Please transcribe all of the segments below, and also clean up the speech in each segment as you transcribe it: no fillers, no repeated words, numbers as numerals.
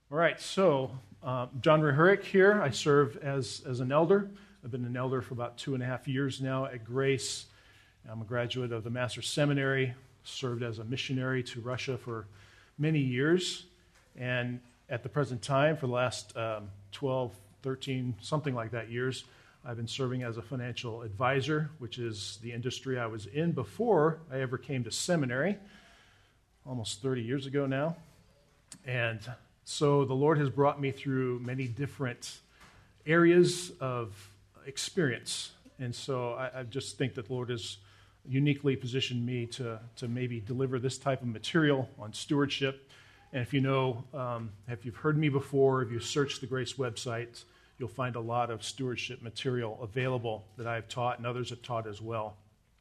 All right, so John Rehurick here. I serve as an elder. I've been an elder for about 2.5 years now at Grace. I'm a graduate of the Master's Seminary, served as a missionary to Russia for many years, and at the present time, for the last 12, 13, something like that years, I've been serving as a financial advisor, which is the industry I was in before I ever came to seminary, almost 30 years ago now. And so the Lord has brought me through many different areas of experience. And so I just think that the Lord has uniquely positioned me to maybe deliver this type of material on stewardship. And if you know, if you've heard me before, if you search the Grace website, you'll find a lot of stewardship material available that I've taught and others have taught as well.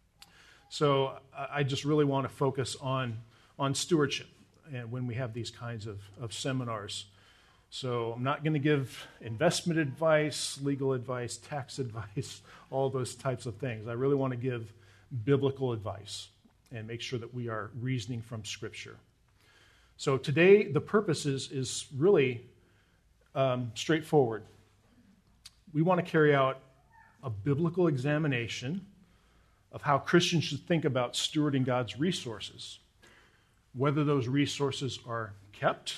So I just really want to focus on stewardship and when we have these kinds of seminars. So I'm not going to give investment advice, legal advice, tax advice, all those types of things. I really want to give biblical advice and make sure that we are reasoning from Scripture. So today, the purpose is really straightforward. We want to carry out a biblical examination of how Christians should think about stewarding God's resources, whether those resources are kept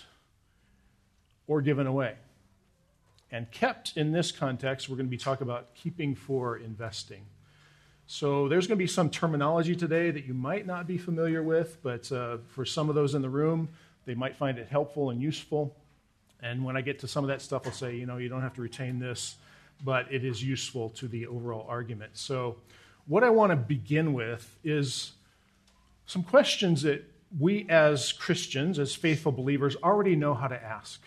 or given away. And kept in this context, we're going to be talking about keeping for investing. So there's going to be some terminology today that you might not be familiar with, but for some of those in the room, they might find it helpful and useful. And when I get to some of that stuff, I'll say, you don't have to retain this, but it is useful to the overall argument. So what I want to begin with is some questions that we as Christians, as faithful believers, already know how to ask.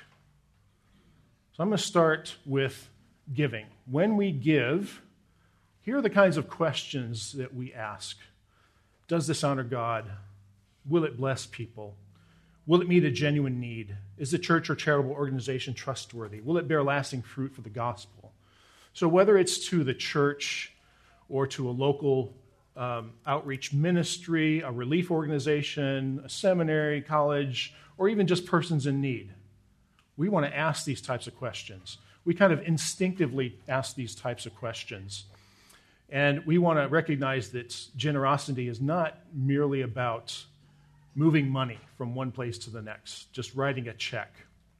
So I'm going to start with giving. When we give, here are the kinds of questions that we ask. Does this honor God? Will it bless people? Will it meet a genuine need? Is the church or charitable organization trustworthy? Will it bear lasting fruit for the gospel? So whether it's to the church or to a local outreach ministry, a relief organization, a seminary, college, or even just persons in need, we want to ask these types of questions. We kind of instinctively ask these types of questions. And we want to recognize that generosity is not merely about moving money from one place to the next, just writing a check.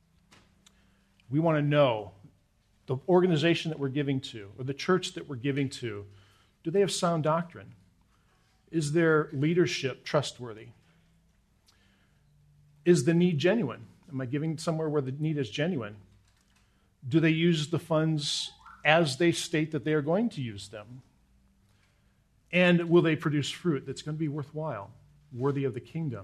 We want to know the organization that we're giving to or the church that we're giving to, do they have sound doctrine? Is their leadership trustworthy? Is the need genuine? Am I giving somewhere where the need is genuine? Do they use the funds as they state that they are going to use them? And will they produce fruit that's going to be worthwhile, worthy of the kingdom?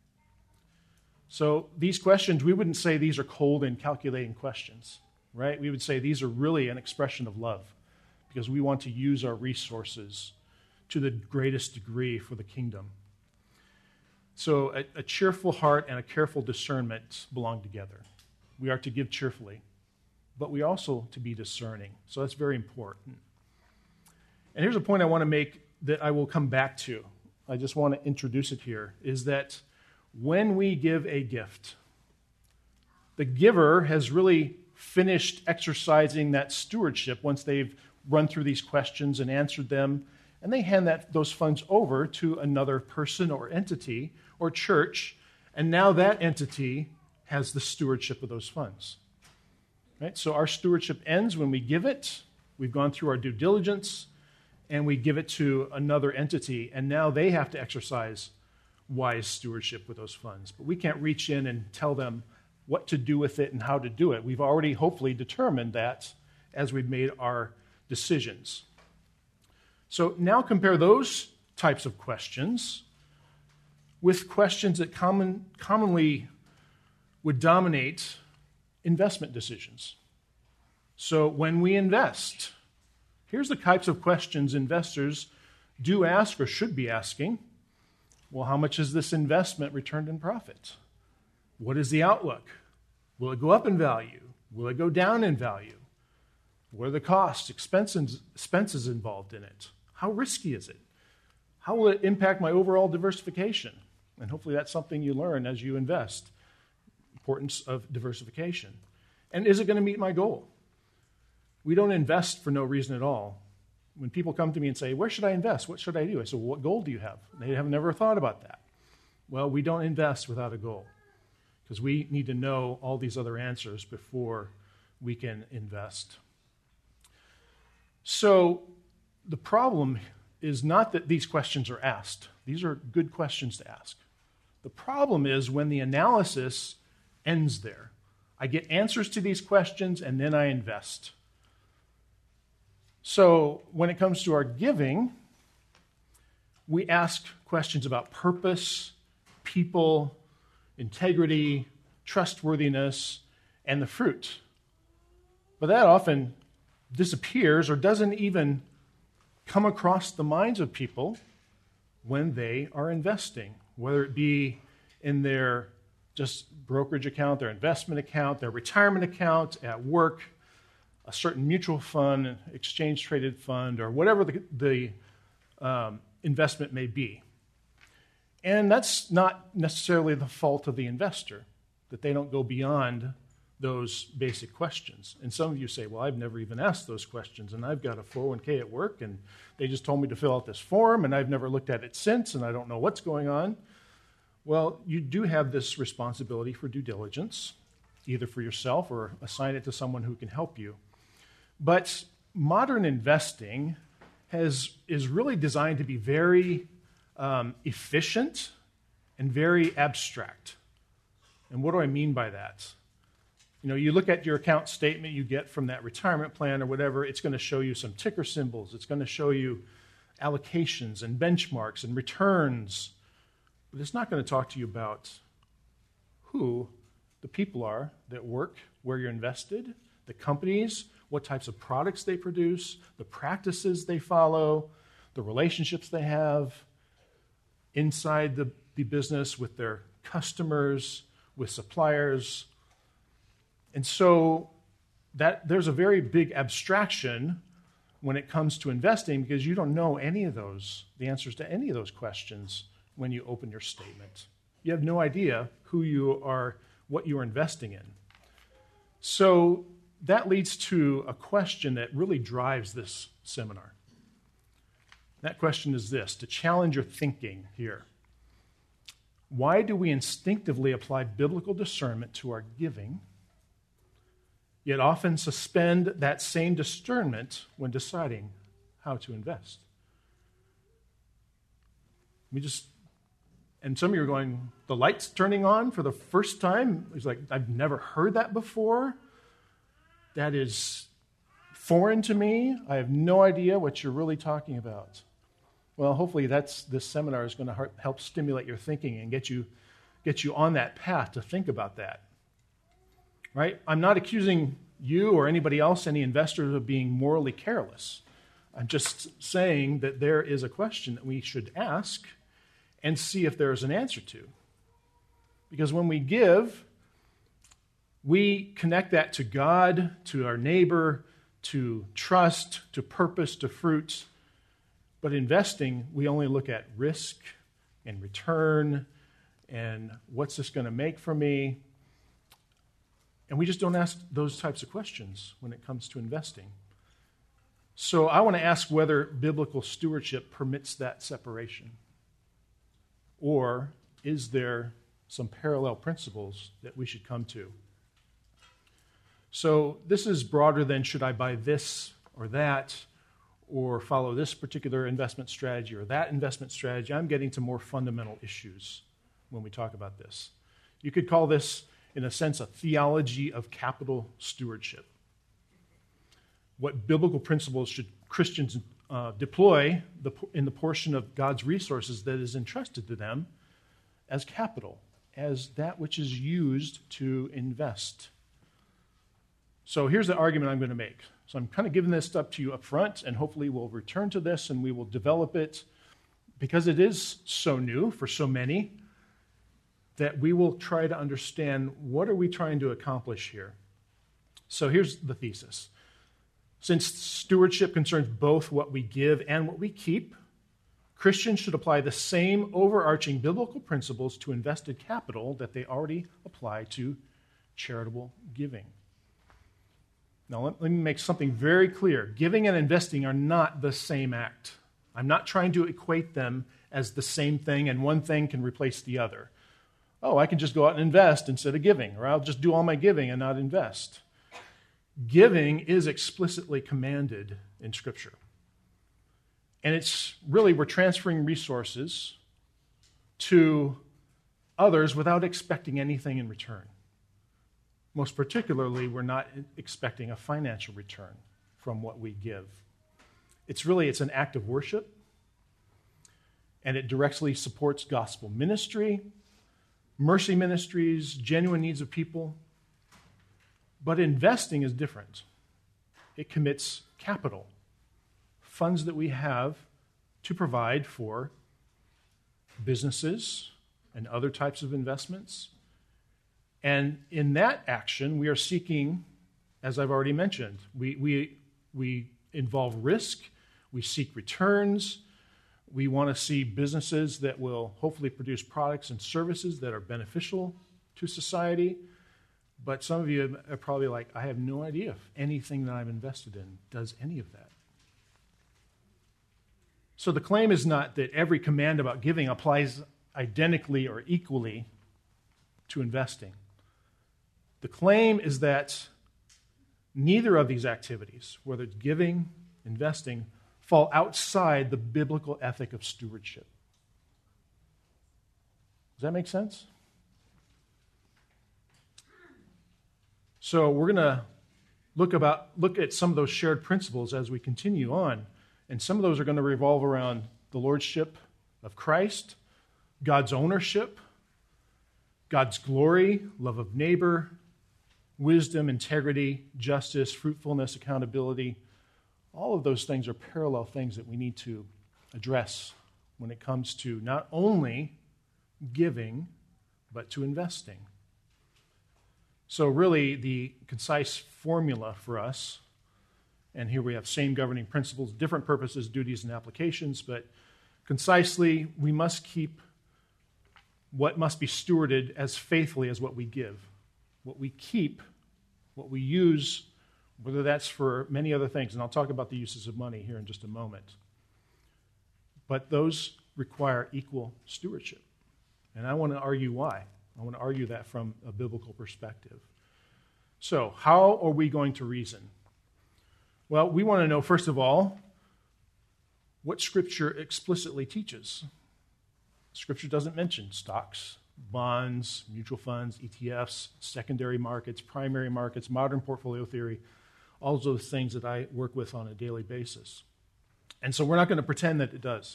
So these questions, we wouldn't say these are cold and calculating questions, right? We would say these are really an expression of love because we want to use our resources to the greatest degree for the kingdom. So a cheerful heart and a careful discernment belong together. We are to give cheerfully, but we also to be discerning. So that's very important. And here's a point I want to make that I will come back to. I just want to introduce it here, is that when we give a gift, the giver has really finished exercising that stewardship once they've run through these questions and answered them, and they hand those funds over to another person or entity or church, and now that entity has the stewardship of those funds. Right? So our stewardship ends when we give it. We've gone through our due diligence, and we give it to another entity, and now they have to exercise wise stewardship with those funds. But we can't reach in and tell them what to do with it and how to do it. We've already hopefully determined that as we've made our decisions. So now compare those types of questions with questions that commonly would dominate investment decisions. So when we invest, here's the types of questions investors do ask or should be asking. Well, how much is this investment returned in profit? What is the outlook? Will it go up in value? Will it go down in value? What are the costs, expenses involved in it? How risky is it? How will it impact my overall diversification? And hopefully that's something you learn as you invest. importance of diversification. And is it going to meet my goal? We don't invest for no reason at all. When people come to me and say, where should I invest? What should I do? I say, well, what goal do you have? They have never thought about that. Well, we don't invest without a goal because we need to know all these other answers before we can invest. So the problem is not that these questions are asked. These are good questions to ask. The problem is when the analysis ends there. I get answers to these questions and then I invest. So when it comes to our giving, we ask questions about purpose, people, integrity, trustworthiness, and the fruit. But that often disappears or doesn't even come across the minds of people when they are investing, whether it be in their just brokerage account, their investment account, their retirement account, at work, a certain mutual fund, exchange-traded fund, or whatever the investment may be. And that's not necessarily the fault of the investor, that they don't go beyond those basic questions. And some of you say, well, I've never even asked those questions, and I've got a 401k at work, and they just told me to fill out this form, and I've never looked at it since, and I don't know what's going on. Well, you do have this responsibility for due diligence, either for yourself or assign it to someone who can help you. But modern investing is really designed to be very efficient and very abstract. And what do I mean by that? You know, you look at your account statement you get from that retirement plan or whatever, it's going to show you some ticker symbols. It's going to show you allocations and benchmarks and returns. But it's not going to talk to you about who the people are that work where you're invested, the companies, what types of products they produce, the practices they follow, the relationships they have inside the business with their customers, with suppliers. And so there's a very big abstraction when it comes to investing because you don't know the answers to any of those questions when you open your statement. You have no idea who you are, what you are investing in. So that leads to a question that really drives this seminar. That question is this, to challenge your thinking here. Why do we instinctively apply biblical discernment to our giving, yet often suspend that same discernment when deciding how to invest? And some of you are going, the light's turning on for the first time? It's like, I've never heard that before. That is foreign to me. I have no idea what you're really talking about. Well, hopefully this seminar is going to help stimulate your thinking and get you on that path to think about that. Right? I'm not accusing you or anybody else, any investors, of being morally careless. I'm just saying that there is a question that we should ask and see if there is an answer to. Because when we give, we connect that to God, to our neighbor, to trust, to purpose, to fruit. But investing, we only look at risk and return and what's this going to make for me. And we just don't ask those types of questions when it comes to investing. So I want to ask whether biblical stewardship permits that separation. Or is there some parallel principles that we should come to? So this is broader than should I buy this or that, or follow this particular investment strategy or that investment strategy. I'm getting to more fundamental issues when we talk about this. You could call this, in a sense, a theology of capital stewardship. What biblical principles should Christians deploy in the portion of God's resources that is entrusted to them as capital, as that which is used to invest? So here's the argument I'm going to make. So I'm kind of giving this up to you up front, and hopefully we'll return to this and we will develop it because it is so new for so many that we will try to understand what are we trying to accomplish here. So here's the thesis. Since stewardship concerns both what we give and what we keep, Christians should apply the same overarching biblical principles to invested capital that they already apply to charitable giving. Now, let me make something very clear. Giving and investing are not the same act. I'm not trying to equate them as the same thing, and one thing can replace the other. Oh, I can just go out and invest instead of giving, or I'll just do all my giving and not invest. Giving is explicitly commanded in Scripture. And it's really, we're transferring resources to others without expecting anything in return. Most particularly, we're not expecting a financial return from what we give. It's an act of worship, and it directly supports gospel ministry, mercy ministries, genuine needs of people. But investing is different. It commits capital, funds that we have to provide for businesses and other types of investments. And in that action, we are seeking, as I've already mentioned, we involve risk, we seek returns, we want to see businesses that will hopefully produce products and services that are beneficial to society. But some of you are probably like, I have no idea if anything that I've invested in does any of that. So the claim is not that every command about giving applies identically or equally to investing. The claim is that neither of these activities, whether it's giving, investing, fall outside the biblical ethic of stewardship. Does that make sense? So we're going to look at some of those shared principles as we continue on, and some of those are going to revolve around the lordship of Christ, God's ownership, God's glory, love of neighbor, wisdom, integrity, justice, fruitfulness, accountability. All of those things are parallel things that we need to address when it comes to not only giving, but to investing. So really, the concise formula for us, and here we have same governing principles, different purposes, duties, and applications, but concisely, we must keep what must be stewarded as faithfully as what we give. What we keep, what we use, whether that's for many other things, and I'll talk about the uses of money here in just a moment. But those require equal stewardship. And I want to argue why. I want to argue that from a biblical perspective. So, how are we going to reason? Well, we want to know, first of all, what Scripture explicitly teaches. Scripture doesn't mention stocks, bonds, mutual funds, ETFs, secondary markets, primary markets, modern portfolio theory, all of those things that I work with on a daily basis. And so we're not going to pretend that it does.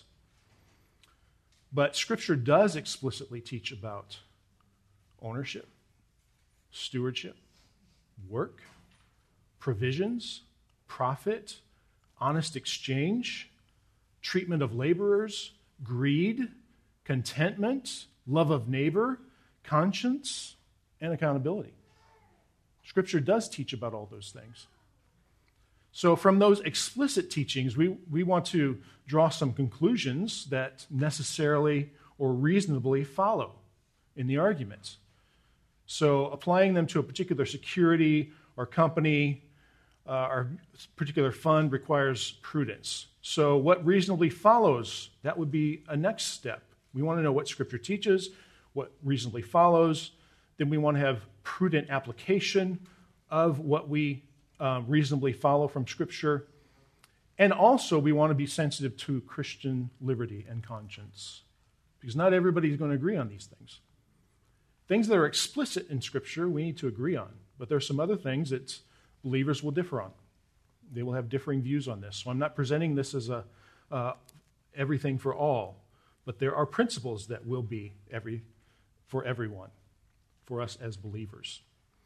But Scripture does explicitly teach about ownership, stewardship, work, provisions, profit, honest exchange, treatment of laborers, greed, contentment, love of neighbor, conscience, and accountability. Scripture does teach about all those things. So from those explicit teachings, we want to draw some conclusions that necessarily or reasonably follow in the arguments. So applying them to a particular security or company or particular fund requires prudence. So what reasonably follows, that would be a next step. We want to know what Scripture teaches, what reasonably follows. Then we want to have prudent application of what we reasonably follow from Scripture. And also we want to be sensitive to Christian liberty and conscience, because not everybody is going to agree on these things. Things that are explicit in Scripture we need to agree on, but there are some other things that believers will differ on. They will have differing views on this. So I'm not presenting this as a everything for all, but there are principles that will be for everyone, for us as believers.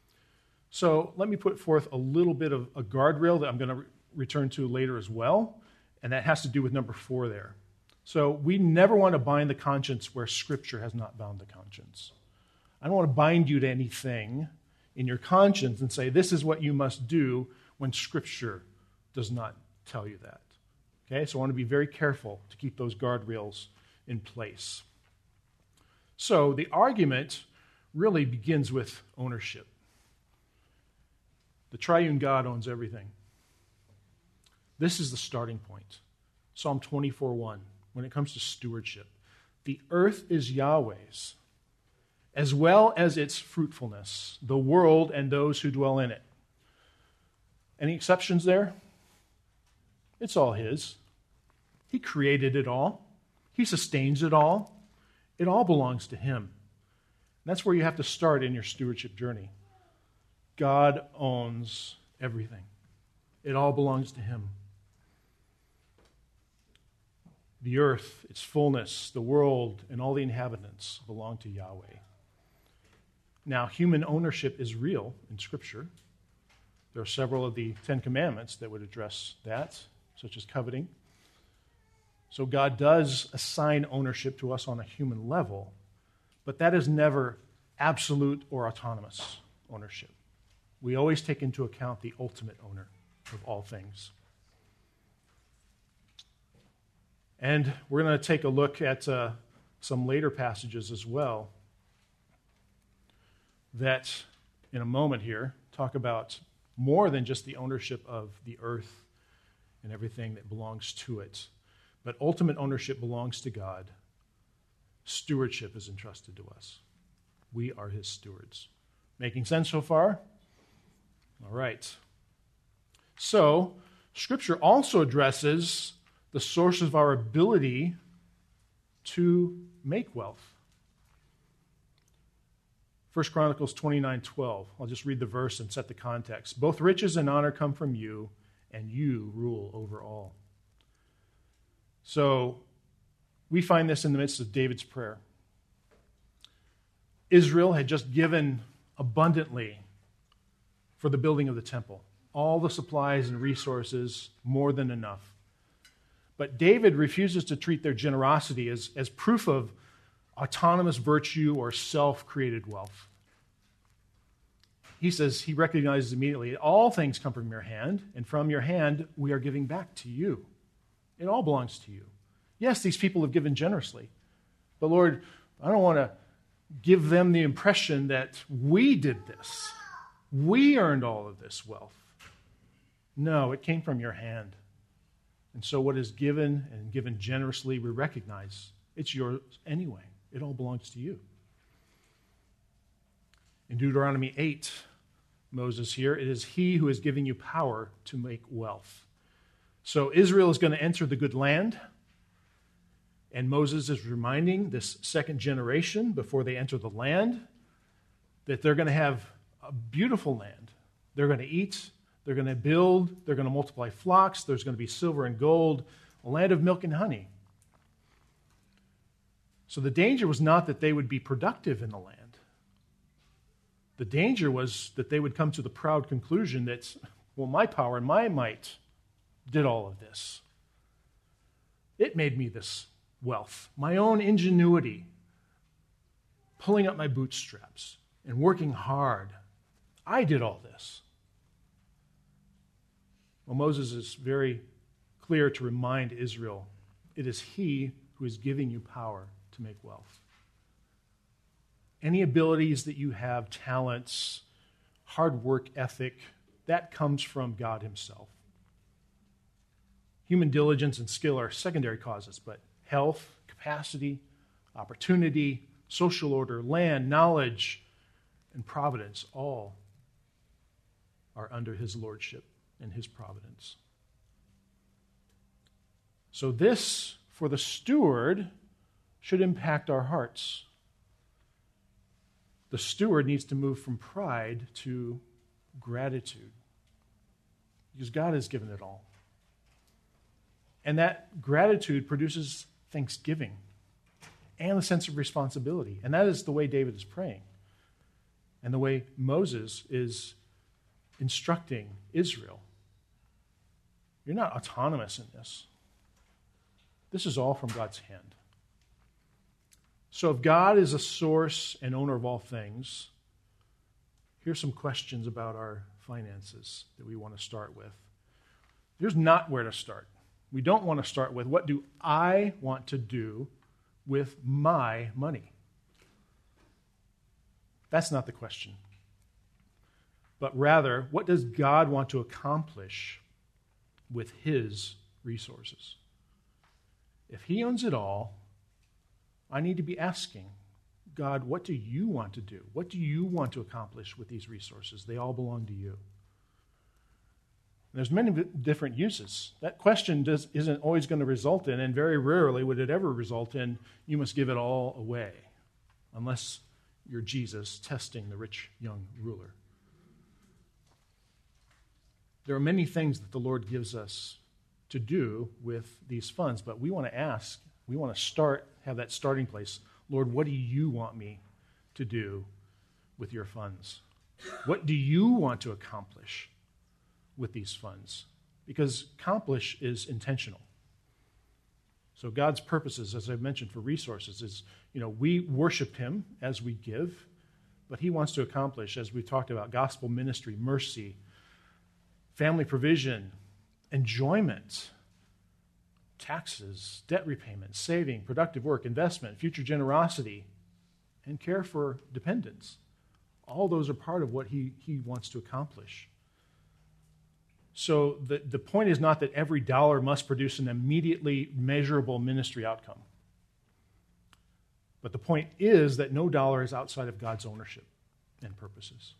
So let me put forth a little bit of a guardrail that I'm going to return to later as well, and that has to do with number 4 there. So we never want to bind the conscience where Scripture has not bound the conscience. I don't want to bind you to anything in your conscience and say, this is what you must do when Scripture does not tell you that. Okay, so I want to be very careful to keep those guardrails in place. So the argument really begins with ownership. The triune God owns everything. This is the starting point. Psalm 24:1, when it comes to stewardship. The earth is Yahweh's, as well as its fruitfulness, the world and those who dwell in it. Any exceptions there? It's all His. He created it all. He sustains it all. It all belongs to Him. And that's where you have to start in your stewardship journey. God owns everything. It all belongs to Him. The earth, its fullness, the world, and all the inhabitants belong to Yahweh. Now, human ownership is real in Scripture. There are several of the Ten Commandments that would address that, such as coveting. So God does assign ownership to us on a human level, but that is never absolute or autonomous ownership. We always take into account the ultimate owner of all things. And we're going to take a look at some later passages as well that, in a moment here, talk about more than just the ownership of the earth and everything that belongs to it. But ultimate ownership belongs to God. Stewardship is entrusted to us. We are His stewards. Making sense so far? All right. So, Scripture also addresses the source of our ability to make wealth. 1 Chronicles 29:12. I'll just read the verse and set the context. Both riches and honor come from you, and you rule over all. So, we find this in the midst of David's prayer. Israel had just given abundantly for the building of the temple. All the supplies and resources, more than enough. But David refuses to treat their generosity as proof of autonomous virtue or self-created wealth. He says, he recognizes immediately, all things come from your hand, and from your hand we are giving back to you. It all belongs to you. Yes, these people have given generously, but Lord, I don't want to give them the impression that we did this. We earned all of this wealth. No, it came from your hand. And so what is given and given generously, we recognize it's yours anyway. It all belongs to you. In Deuteronomy 8, Moses here, it is He who is giving you power to make wealth. So Israel is going to enter the good land, and Moses is reminding this second generation before they enter the land that they're going to have a beautiful land. They're going to eat, they're going to build, they're going to multiply flocks, there's going to be silver and gold, a land of milk and honey. So the danger was not that they would be productive in the land. The danger was that they would come to the proud conclusion that, well, my power and my might did all of this. It made me this wealth. My own ingenuity, pulling up my bootstraps and working hard. I did all this. Well, Moses is very clear to remind Israel, it is He who is giving you power to make wealth. Any abilities that you have, talents, hard work ethic, that comes from God Himself. Human diligence and skill are secondary causes, but health, capacity, opportunity, social order, land, knowledge, and providence all are under His lordship and His providence. So this, for the steward, should impact our hearts. The steward needs to move from pride to gratitude, because God has given it all. And that gratitude produces thanksgiving and a sense of responsibility. And that is the way David is praying, and the way Moses is instructing Israel. You're not autonomous in this. This is all from God's hand. So if God is a source and owner of all things, here's some questions about our finances that we want to start with. Here's not where to start. We don't want to start with, what do I want to do with my money? That's not the question. but rather, what does God want to accomplish with his resources? If he owns it all, I need to be asking, God, what do you want to do? What do you want to accomplish with these resources? They all belong to you. There's many different uses. That question isn't always going to result in, and very rarely would it ever result in, you must give it all away, unless you're Jesus testing the rich young ruler. There are many things that the Lord gives us to do with these funds, but we want to ask, we want to have that starting place. Lord, what do you want me to do with your funds? What do you want to accomplish with these funds? Because accomplish is intentional. So God's purposes, as I've mentioned, for resources is, we worship him as we give, but he wants to accomplish, as we've talked about, gospel ministry, mercy, family provision, enjoyment, taxes, debt repayment, saving, productive work, investment, future generosity, and care for dependents. All those are part of what he wants to accomplish. So the point is not that every dollar must produce an immediately measurable ministry outcome. But the point is that no dollar is outside of God's ownership and purposes.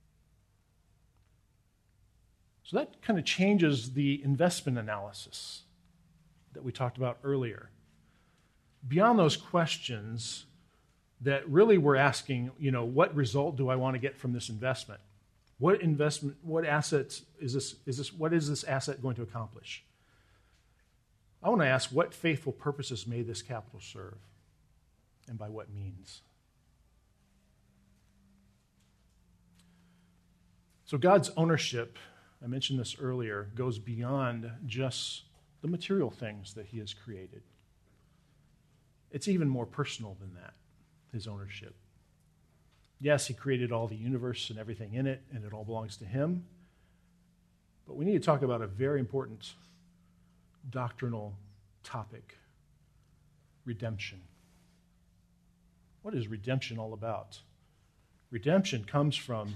So that kind of changes the investment analysis that we talked about earlier. Beyond those questions that really we're asking, what result do I want to get from this investment? What investment, what assets what is this asset going to accomplish? I want to ask, what faithful purposes may this capital serve? And by what means? So God's ownership, I mentioned this earlier, goes beyond just the material things that he has created. It's even more personal than that, his ownership. Yes, he created all the universe and everything in it, and it all belongs to him. But we need to talk about a very important doctrinal topic, redemption. What is redemption all about? Redemption comes from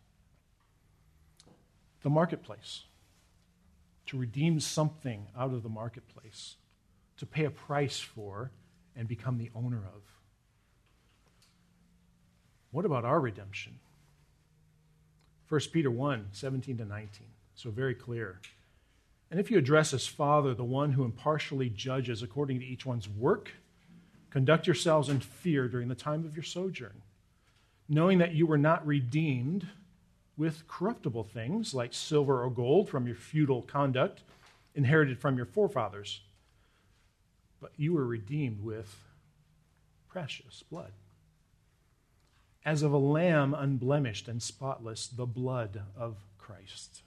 the marketplace. To redeem something out of the marketplace, to pay a price for and become the owner of. What about our redemption? 1 Peter 1, 17 to 19. So very clear. And if you address as Father, the one who impartially judges according to each one's work, conduct yourselves in fear during the time of your sojourn, knowing that you were not redeemed with corruptible things like silver or gold from your futile conduct inherited from your forefathers, but you were redeemed with precious blood, as of a lamb unblemished and spotless, the blood of Christ.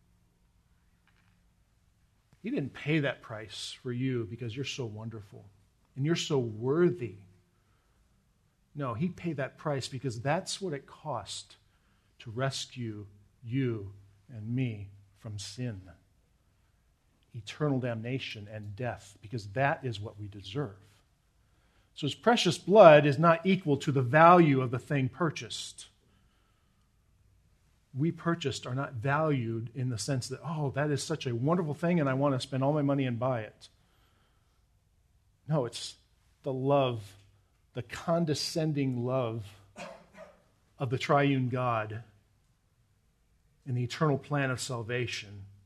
He didn't pay that price for you because you're so wonderful and you're so worthy. No, he paid that price because that's what it cost to rescue you and me from sin, eternal damnation and death, because that is what we deserve. So his precious blood is not equal to the value of the thing purchased. We purchased are not valued in the sense that, that is such a wonderful thing and I want to spend all my money and buy it. No, it's the love, the condescending love of the triune God in the eternal plan of salvation.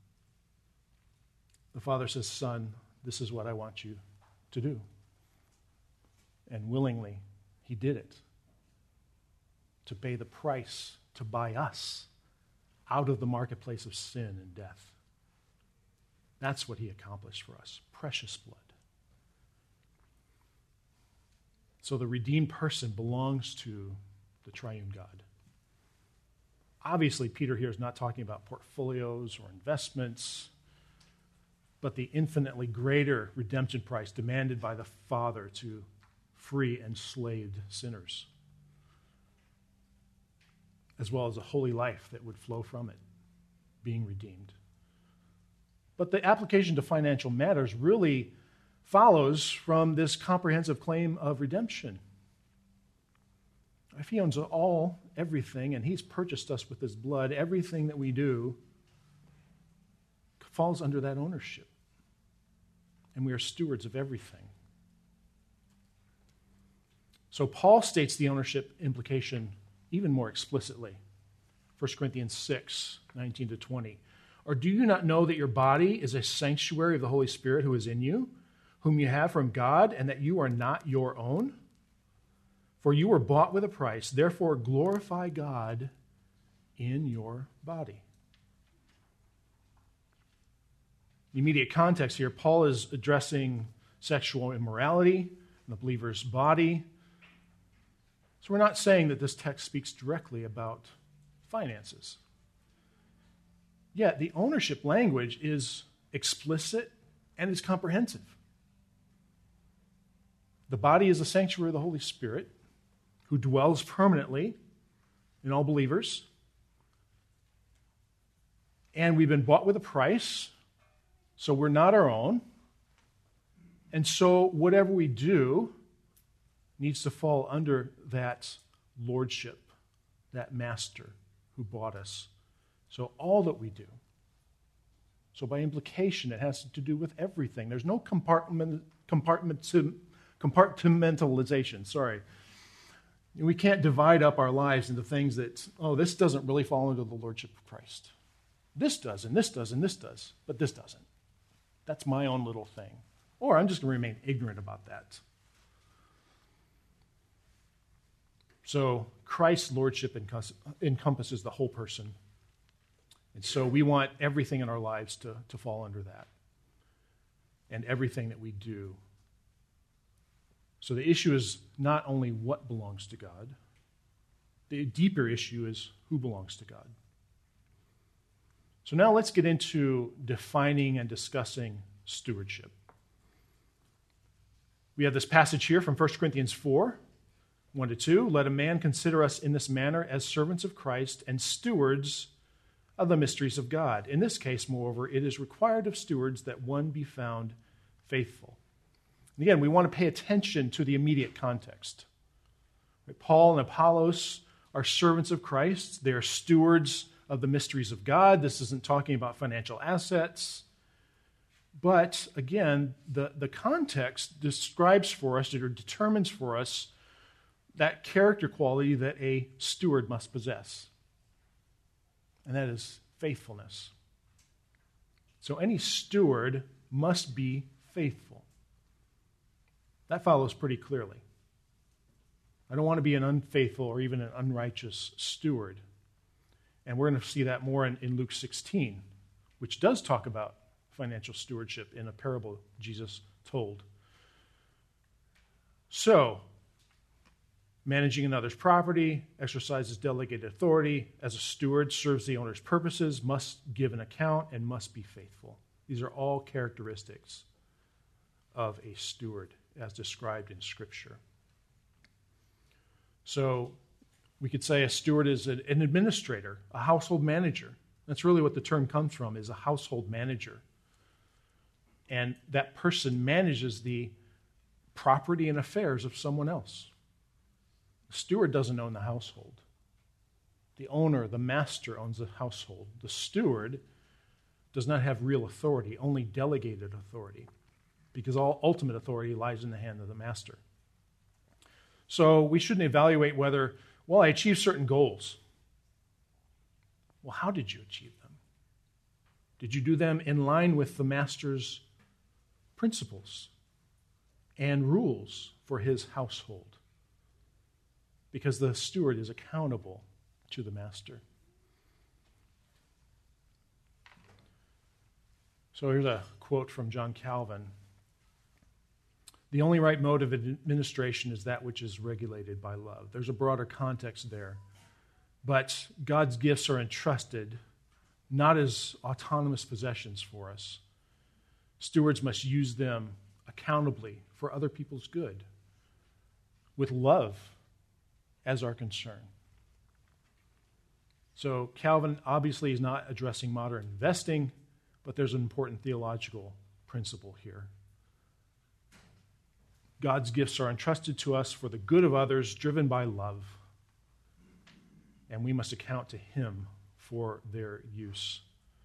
The Father says, Son, this is what I want you to do. And willingly, he did it to pay the price to buy us out of the marketplace of sin and death. That's what he accomplished for us. Precious blood. So the redeemed person belongs to the triune God. Obviously, Peter here is not talking about portfolios or investments, but the infinitely greater redemption price demanded by the Father to free enslaved sinners, as well as a holy life that would flow from it, being redeemed. But the application to financial matters really follows from this comprehensive claim of redemption. If he owns everything, and he's purchased us with his blood, everything that we do falls under that ownership. And we are stewards of everything. So Paul states the ownership implication even more explicitly. 1 Corinthians 6, 19 to 20. Or do you not know that your body is a sanctuary of the Holy Spirit who is in you, whom you have from God, and that you are not your own? For you were bought with a price. Therefore glorify God in your body. The immediate context here, Paul is addressing sexual immorality in the believer's body. So we're not saying that this text speaks directly about finances. Yet the ownership language is explicit and is comprehensive. The body is a sanctuary of the Holy Spirit who dwells permanently in all believers. And we've been bought with a price, so we're not our own. And so whatever we do needs to fall under that lordship, that master who bought us. So all that we do. So by implication, it has to do with everything. There's no compartmentalization. Sorry. We can't divide up our lives into things that, this doesn't really fall under the lordship of Christ. This does, and this does, and this does, but this doesn't. That's my own little thing. Or I'm just going to remain ignorant about that. So Christ's lordship encompasses the whole person. And so we want everything in our lives to fall under that. And everything that we do. So the issue is not only what belongs to God. The deeper issue is who belongs to God. So now let's get into defining and discussing stewardship. We have this passage here from 1 Corinthians 4, 1 to 2. Let a man consider us in this manner as servants of Christ and stewards of the mysteries of God. In this case, moreover, it is required of stewards that one be found faithful. And again, we want to pay attention to the immediate context. Paul and Apollos are servants of Christ. They are stewards of the mysteries of God. This isn't talking about financial assets. But again, the context describes for us, or determines for us, that character quality that a steward must possess. And that is faithfulness. So any steward must be faithful. That follows pretty clearly. I don't want to be an unfaithful or even an unrighteous steward. And we're going to see that more in Luke 16, which does talk about financial stewardship in a parable Jesus told. So, managing another's property, exercises delegated authority, as a steward, serves the owner's purposes, must give an account, and must be faithful. These are all characteristics of a steward as described in Scripture. So we could say a steward is an administrator, a household manager. That's really what the term comes from, is a household manager. And that person manages the property and affairs of someone else. The steward doesn't own the household. The owner, the master, owns the household. The steward does not have real authority, only delegated authority, because all ultimate authority lies in the hand of the master. So we shouldn't evaluate whether, I achieved certain goals. Well, how did you achieve them? Did you do them in line with the master's principles and rules for his household? Because the steward is accountable to the master. So here's a quote from John Calvin. The only right mode of administration is that which is regulated by love. There's a broader context there. But God's gifts are entrusted not as autonomous possessions for us. Stewards must use them accountably for other people's good, with love as our concern. So Calvin obviously is not addressing modern investing, but there's an important theological principle here. God's gifts are entrusted to us for the good of others, driven by love. and we must account to him for their use.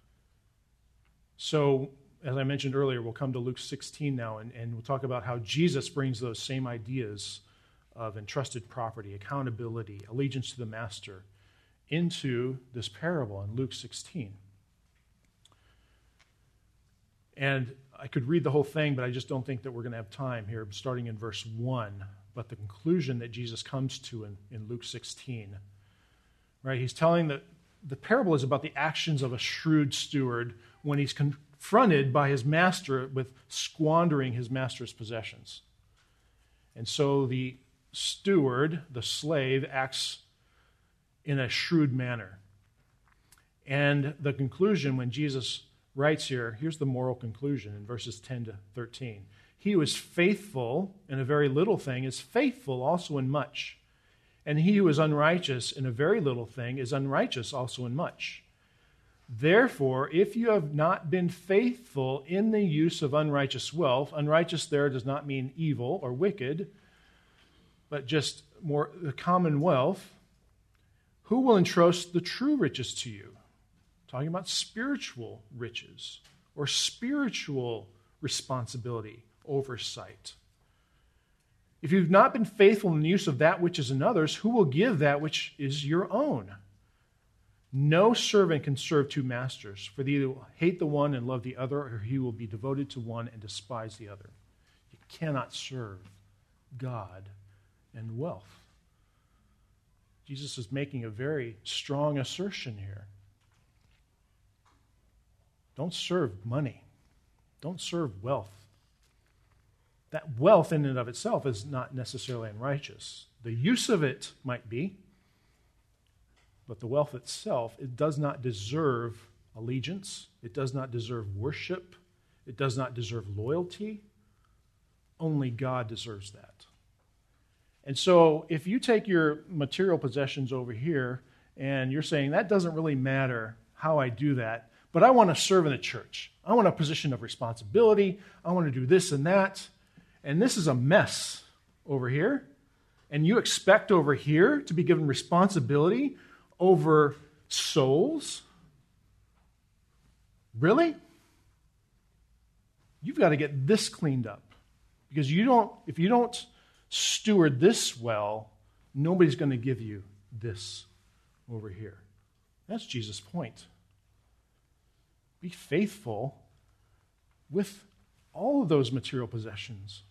So, as I mentioned earlier, we'll come to Luke 16 now, and we'll talk about how Jesus brings those same ideas of entrusted property, accountability, allegiance to the master into this parable in Luke 16. And I could read the whole thing, but I just don't think that we're going to have time here, starting in verse 1. But the conclusion that Jesus comes to in Luke 16, right? He's telling that the parable is about the actions of a shrewd steward when he's confronted by his master with squandering his master's possessions. And so the steward, the slave, acts in a shrewd manner. And the conclusion, when Jesus writes here, here's the moral conclusion in verses 10 to 13. He who is faithful in a very little thing is faithful also in much. And he who is unrighteous in a very little thing is unrighteous also in much. Therefore, if you have not been faithful in the use of unrighteous wealth, unrighteous there does not mean evil or wicked, but just more the common wealth, who will entrust the true riches to you? Talking about spiritual riches or spiritual responsibility, oversight. If you've not been faithful in the use of that which is another's, who will give that which is your own? No servant can serve two masters, for they will hate the one and love the other, or he will be devoted to one and despise the other. You cannot serve God and wealth. Jesus is making a very strong assertion here. Don't serve money. Don't serve wealth. That wealth in and of itself is not necessarily unrighteous. The use of it might be, but the wealth itself, it does not deserve allegiance. It does not deserve worship. It does not deserve loyalty. Only God deserves that. And so if you take your material possessions over here and you're saying, that doesn't really matter how I do that, but I want to serve in the church. I want a position of responsibility. I want to do this and that. And this is a mess over here. And you expect over here to be given responsibility over souls? Really? You've got to get this cleaned up. Because if you don't steward this well, nobody's going to give you this over here. That's Jesus' point. Be faithful with all of those material possessions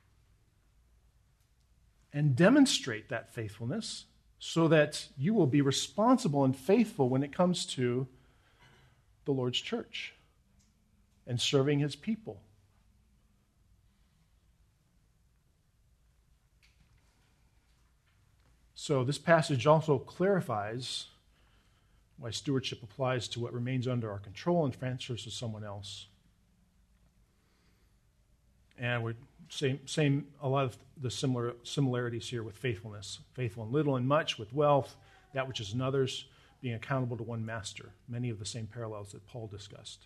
and demonstrate that faithfulness so that you will be responsible and faithful when it comes to the Lord's church and serving his people. So this passage also clarifies why stewardship applies to what remains under our control and transfers to someone else. And we're same a lot of the similarities here with faithfulness. Faithful in little and much, with wealth, that which is another's, being accountable to one master. Many of the same parallels that Paul discussed.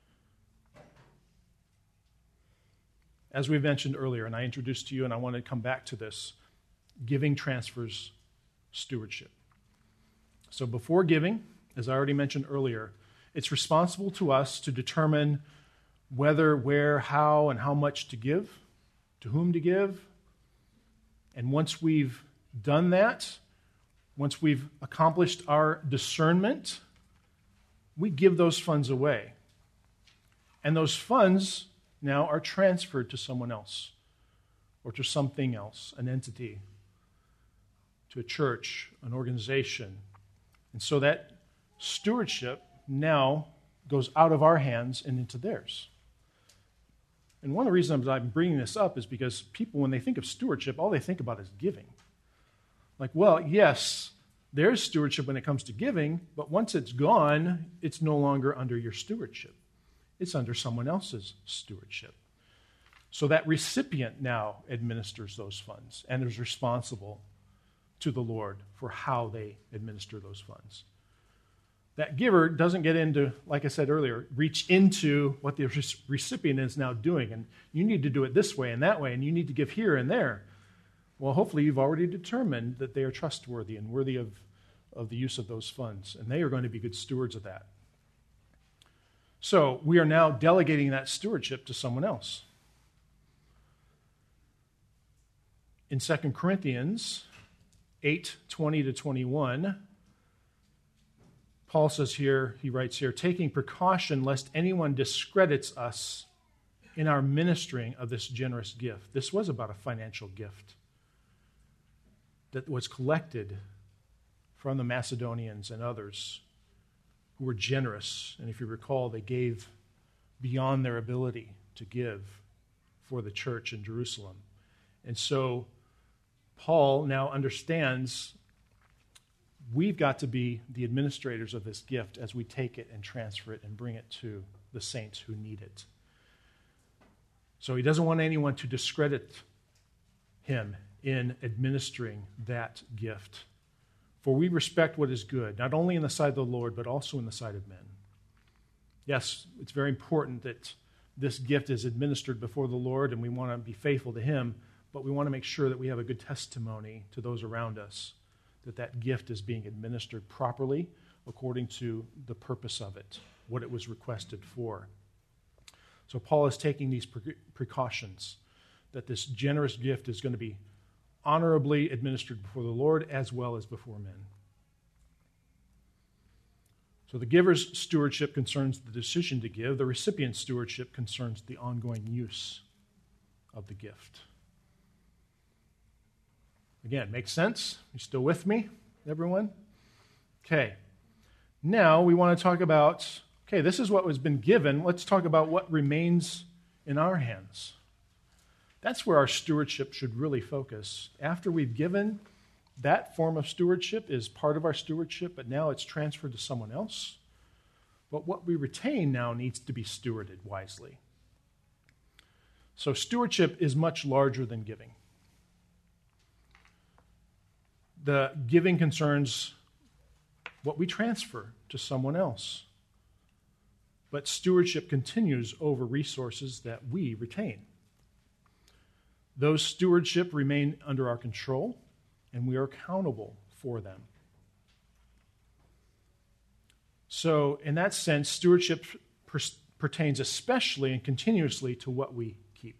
As we mentioned earlier, and I introduced to you, and I want to come back to this, giving transfers stewardship. So before giving, as I already mentioned earlier, it's responsible to us to determine whether, where, how, and how much to give, to whom to give. And once we've done that, once we've accomplished our discernment, we give those funds away. And those funds now are transferred to someone else or to something else, an entity, to a church, an organization. And so that stewardship now goes out of our hands and into theirs. And one of the reasons I'm bringing this up is because people, when they think of stewardship, all they think about is giving. Like, well, yes, there's stewardship when it comes to giving, but once it's gone, it's no longer under your stewardship. It's under someone else's stewardship. So that recipient now administers those funds and is responsible to the Lord for how they administer those funds. That giver doesn't get into, like I said earlier, reach into what the recipient is now doing. And you need to do it this way and that way, and you need to give here and there. Well, hopefully you've already determined that they are trustworthy and worthy of of the use of those funds, and they are going to be good stewards of that. So we are now delegating that stewardship to someone else. In 2 Corinthians 8:20-21, Paul says here, he writes here, taking precaution lest anyone discredits us in our ministering of this generous gift. This was about a financial gift that was collected from the Macedonians and others who were generous. And if you recall, they gave beyond their ability to give for the church in Jerusalem. And so Paul now understands we've got to be the administrators of this gift as we take it and transfer it and bring it to the saints who need it. So he doesn't want anyone to discredit him in administering that gift. For we respect what is good, not only in the sight of the Lord, but also in the sight of men. Yes, it's very important that this gift is administered before the Lord, and we want to be faithful to him, but we want to make sure that we have a good testimony to those around us, that that gift is being administered properly according to the purpose of it, what it was requested for. So Paul is taking these precautions that this generous gift is going to be honorably administered before the Lord as well as before men. So the giver's stewardship concerns the decision to give. The recipient's stewardship concerns the ongoing use of the gift. Again, makes sense? You still with me, everyone? Okay. Now we want to talk about, okay, this is what has been given. Let's talk about what remains in our hands. That's where our stewardship should really focus. After we've given, that form of stewardship is part of our stewardship, but now it's transferred to someone else. But what we retain now needs to be stewarded wisely. So stewardship is much larger than giving. The giving concerns what we transfer to someone else. But stewardship continues over resources that we retain. Those stewardship remain under our control, and we are accountable for them. So, in that sense, stewardship pertains especially and continuously to what we keep.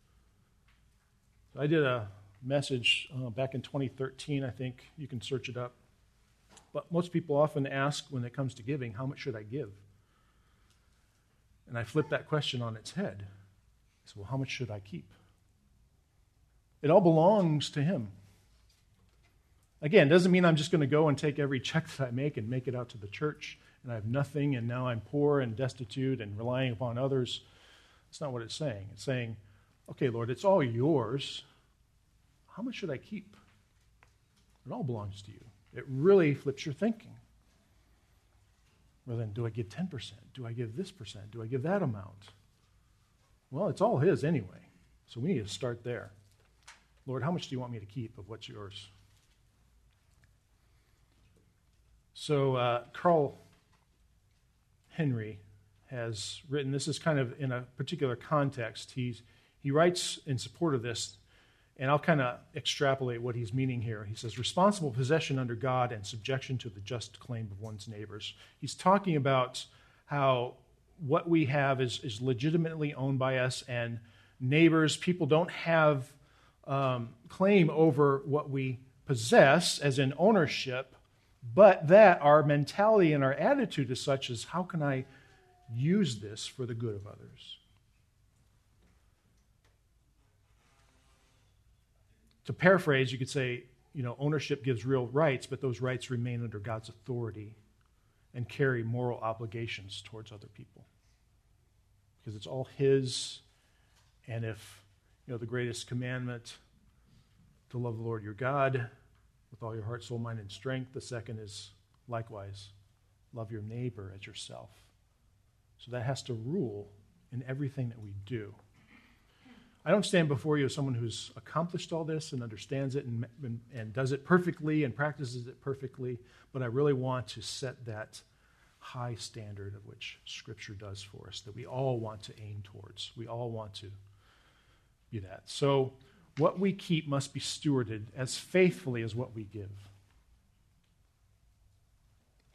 I did a message back in 2013, I think. You can search it up. But most people often ask when it comes to giving, how much should I give? And I flip that question on its head. I say, well, how much should I keep? It all belongs to him. Again, it doesn't mean I'm just going to go and take every check that I make and make it out to the church, and I have nothing, and now I'm poor and destitute and relying upon others. That's not what it's saying. It's saying, okay, Lord, it's all yours. How much should I keep? It all belongs to you. It really flips your thinking. Well, then, do I give 10%? Do I give this percent? Do I give that amount? Well, it's all his anyway, so we need to start there. Lord, how much do you want me to keep of what's yours? So Carl Henry has written, this is kind of in a particular context. He writes in support of this, and I'll kind of extrapolate what he's meaning here. He says, responsible possession under God and subjection to the just claim of one's neighbors. He's talking about how what we have is legitimately owned by us, and neighbors, people don't have claim over what we possess as in ownership, but that our mentality and our attitude is such as, how can I use this for the good of others? To paraphrase, you could say, ownership gives real rights, but those rights remain under God's authority and carry moral obligations towards other people. Because it's all his, and if the greatest commandment, to love the Lord your God with all your heart, soul, mind, and strength. The second is likewise, love your neighbor as yourself. So that has to rule in everything that we do. I don't stand before you as someone who's accomplished all this and understands it and does it perfectly and practices it perfectly, but I really want to set that high standard of which Scripture does for us, that we all want to aim towards. We all want to be that. So what we keep must be stewarded as faithfully as what we give.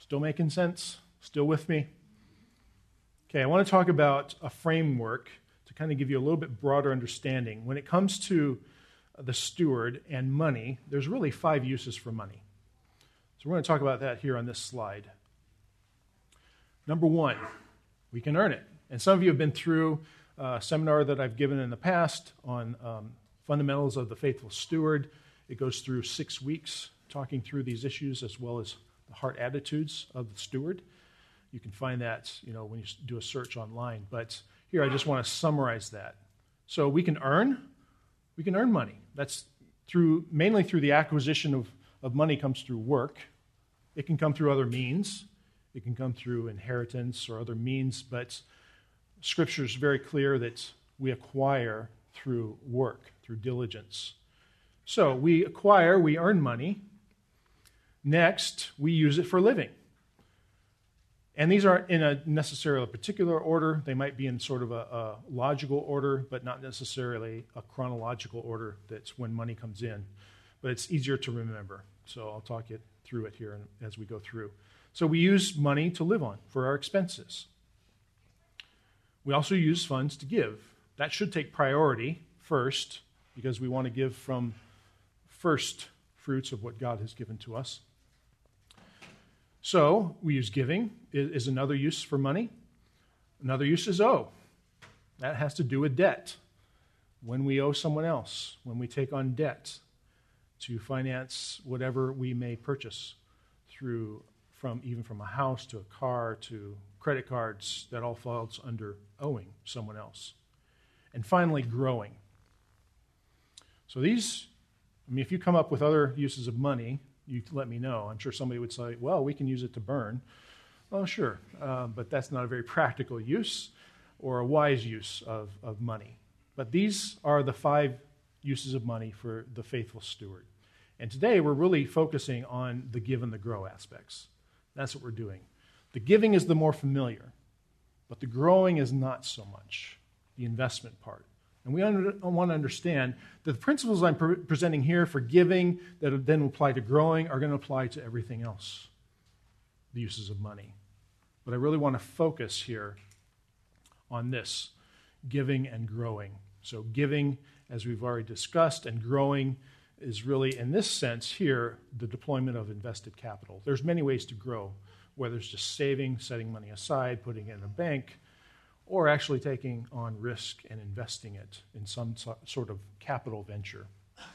Still making sense? Still with me? Okay, I want to talk about a framework to kind of give you a little bit broader understanding. When it comes to the steward and money, there's really 5 uses for money. So we're going to talk about that here on this slide. Number 1, we can earn it. And some of you have been through a seminar that I've given in the past on fundamentals of the faithful steward. It goes through 6 weeks talking through these issues as well as the heart attitudes of the steward. You can find that, when you do a search online. But here I just want to summarize that. So we can earn money. That's mainly through the acquisition of money comes through work. It can come through other means. It can come through inheritance or other means, but Scripture is very clear that we acquire through work, through diligence. So we earn money. Next, we use it for living. And these aren't in a necessarily particular order. They might be in sort of a logical order, but not necessarily a chronological order that's when money comes in. But it's easier to remember. So I'll talk you through it here as we go through. So we use money to live on for our expenses. We also use funds to give. That should take priority first because we want to give from first fruits of what God has given to us. So we use giving is another use for money. Another use is owe. That has to do with debt. When we owe someone else, when we take on debt to finance whatever we may purchase even from a house to a car to credit cards, that all falls under owing someone else. And finally, growing. So if you come up with other uses of money, you let me know. I'm sure somebody would say, well, we can use it to burn. Well, sure, but that's not a very practical use or a wise use of money. But these are the 5 uses of money for the faithful steward. And today we're really focusing on the give and the grow aspects. That's what we're doing. The giving is the more familiar, but the growing is not so much, the investment part. And we want to understand that the principles I'm presenting here for giving that then apply to growing are going to apply to everything else, the uses of money. But I really want to focus here on this, giving and growing. So giving, as we've already discussed, and growing is really, in this sense here, the deployment of invested capital. There's many ways to grow, whether it's just saving, setting money aside, putting it in a bank, or actually taking on risk and investing it in some sort of capital venture.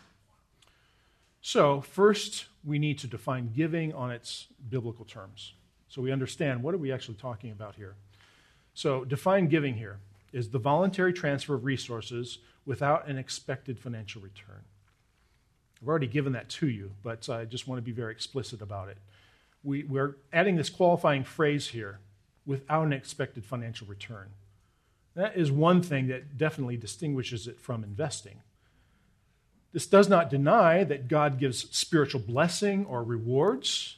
So first, we need to define giving on its biblical terms. So we understand, what are we actually talking about here? So define giving here is the voluntary transfer of resources without an expected financial return. I've already given that to you, but I just want to be very explicit about it. We're adding this qualifying phrase here, without an expected financial return. That is one thing that definitely distinguishes it from investing. This does not deny that God gives spiritual blessing or rewards.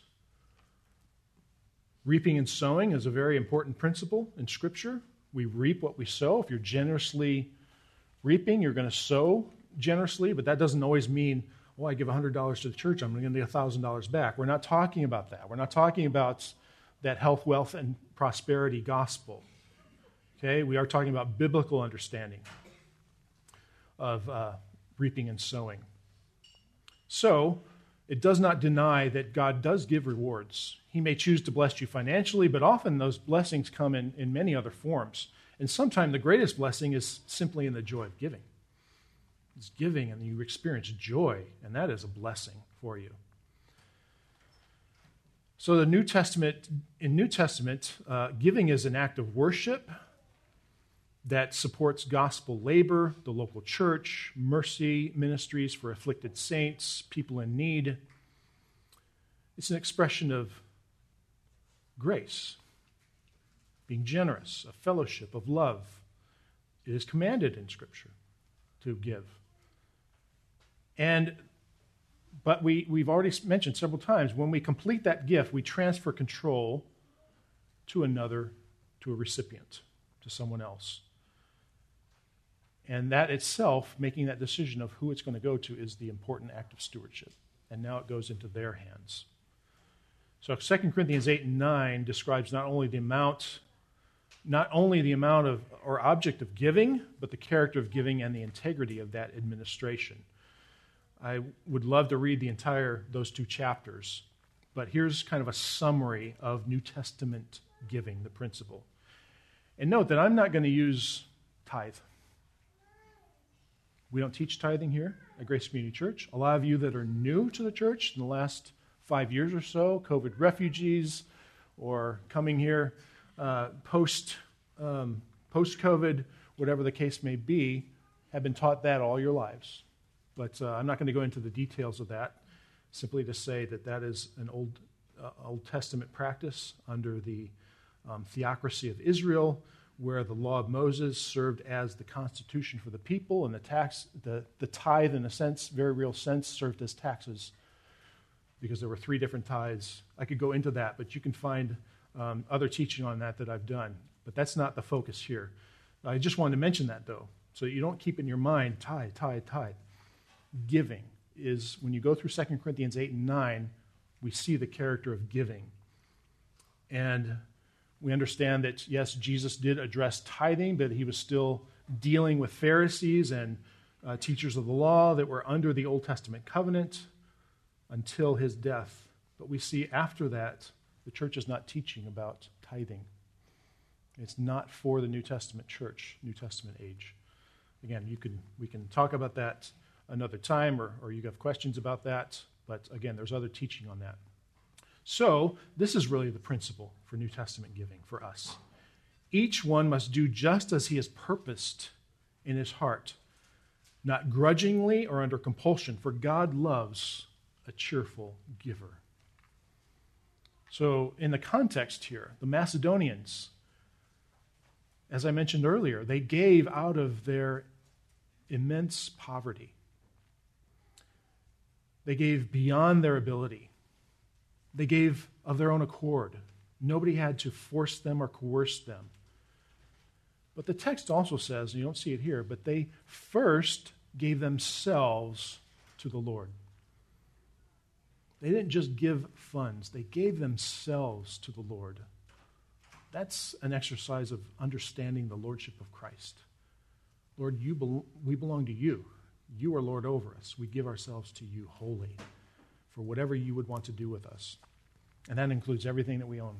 Reaping and sowing is a very important principle in Scripture. We reap what we sow. If you're generously reaping, you're going to sow generously, but that doesn't always mean, I give $100 to the church, I'm going to get $1,000 back. We're not talking about that. We're not talking about that health, wealth, and prosperity gospel. Okay, we are talking about biblical understanding of reaping and sowing. So, it does not deny that God does give rewards. He may choose to bless you financially, but often those blessings come in many other forms. And sometimes the greatest blessing is simply in the joy of giving. It's giving and you experience joy, and that is a blessing for you. So in New Testament, giving is an act of worship that supports gospel labor, the local church, mercy ministries for afflicted saints, people in need. It's an expression of grace, being generous, of fellowship, of love. It is commanded in Scripture to give. But we've already mentioned several times, when we complete that gift, we transfer control to a recipient, to someone else. And that itself, making that decision of who it's going to go to, is the important act of stewardship. And now it goes into their hands. So 2 Corinthians 8 and 9 describes not only the amount of or object of giving, but the character of giving and the integrity of that administration. I would love to read those 2 chapters, but here's kind of a summary of New Testament giving, the principle. And note that I'm not going to use tithe. We don't teach tithing here at Grace Community Church. A lot of you that are new to the church in the last 5 years or so, COVID refugees, or coming here post-COVID, whatever the case may be, have been taught that all your lives. But I'm not going to go into the details of that, simply to say that is an Old Testament practice under the theocracy of Israel, where the law of Moses served as the constitution for the people, and the tithe, in a sense, very real sense, served as taxes, because there were 3 different tithes. I could go into that, but you can find other teaching on that I've done. But that's not the focus here. I just wanted to mention that, though, so that you don't keep in your mind tithe. Giving is, when you go through 2 Corinthians 8 and 9, we see the character of giving. And we understand that, yes, Jesus did address tithing, but he was still dealing with Pharisees and teachers of the law that were under the Old Testament covenant until his death. But we see after that, the church is not teaching about tithing. It's not for the New Testament church, New Testament age. Again, we can talk about that another time, or you have questions about that. But again, there's other teaching on that. So this is really the principle for New Testament giving for us. Each one must do just as he has purposed in his heart, not grudgingly or under compulsion, for God loves a cheerful giver. So in the context here, the Macedonians, as I mentioned earlier, they gave out of their immense poverty. They gave beyond their ability. They gave of their own accord. Nobody had to force them or coerce them. But the text also says, and you don't see it here, but they first gave themselves to the Lord. They didn't just give funds. They gave themselves to the Lord. That's an exercise of understanding the lordship of Christ. Lord, we belong to you. You are Lord over us. We give ourselves to you wholly for whatever you would want to do with us. And that includes everything that we own.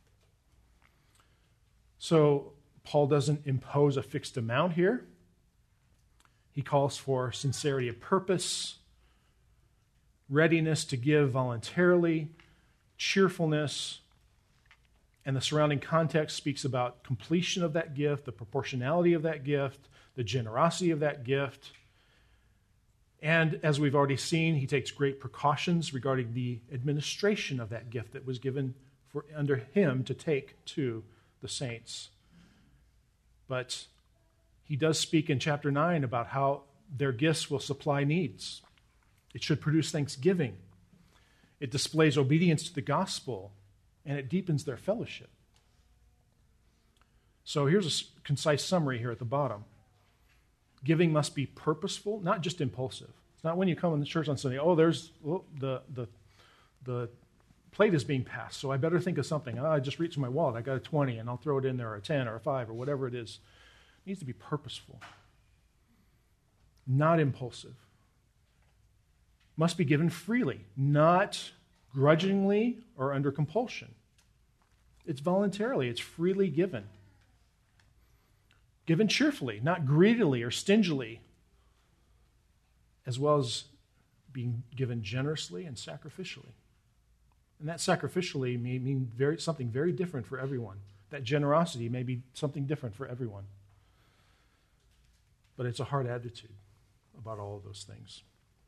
So Paul doesn't impose a fixed amount here. He calls for sincerity of purpose, readiness to give voluntarily, cheerfulness, and the surrounding context speaks about completion of that gift, the proportionality of that gift, the generosity of that gift. And as we've already seen, he takes great precautions regarding the administration of that gift that was given under him to take to the saints. But he does speak in chapter 9 about how their gifts will supply needs. It should produce thanksgiving. It displays obedience to the gospel, and it deepens their fellowship. So here's a concise summary here at the bottom. Giving must be purposeful, not just impulsive. It's not when you come in the church on Sunday, the plate is being passed, so I better think of something. I just reach my wallet, I got a 20, and I'll throw it in there, or a 10, or a 5, or whatever it is. It needs to be purposeful, not impulsive. Must be given freely, not grudgingly or under compulsion. It's voluntarily, it's freely given. Given cheerfully, not greedily or stingily, as well as being given generously and sacrificially. And that sacrificially may mean something very different for everyone. That generosity may be something different for everyone. But it's a hard attitude about all of those things.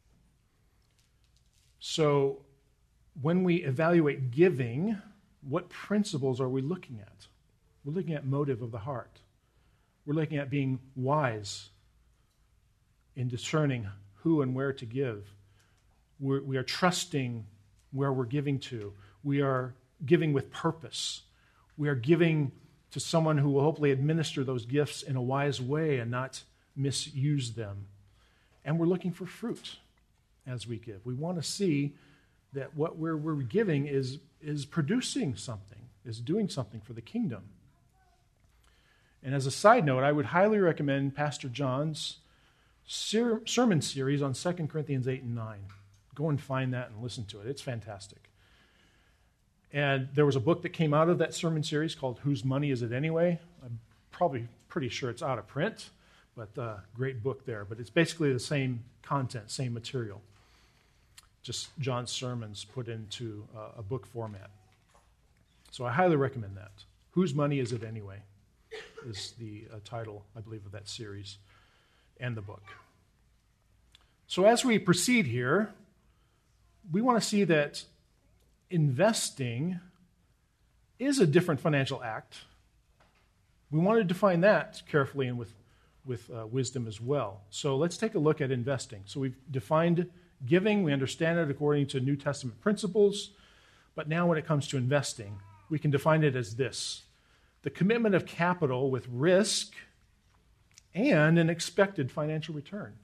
So when we evaluate giving, what principles are we looking at? We're looking at motive of the heart. We're looking at being wise in discerning who and where to give. We are trusting where we're giving to. We are giving with purpose. We are giving to someone who will hopefully administer those gifts in a wise way and not misuse them. And we're looking for fruit as we give. We want to see that what we're giving is producing something, is doing something for the kingdom. And as a side note, I would highly recommend Pastor John's sermon series on 2 Corinthians 8 and 9. Go and find that and listen to it. It's fantastic. And there was a book that came out of that sermon series called Whose Money Is It Anyway? I'm probably pretty sure it's out of print, but great book there. But it's basically the same content, same material. Just John's sermons put into a book format. So I highly recommend that. Whose Money Is It Anyway? Is the title, I believe, of that series and the book. So as we proceed here, we want to see that investing is a different financial act. We want to define that carefully and with wisdom as well. So let's take a look at investing. So we've defined giving. We understand it according to New Testament principles. But now when it comes to investing, we can define it as this: the commitment of capital with risk and an expected financial return.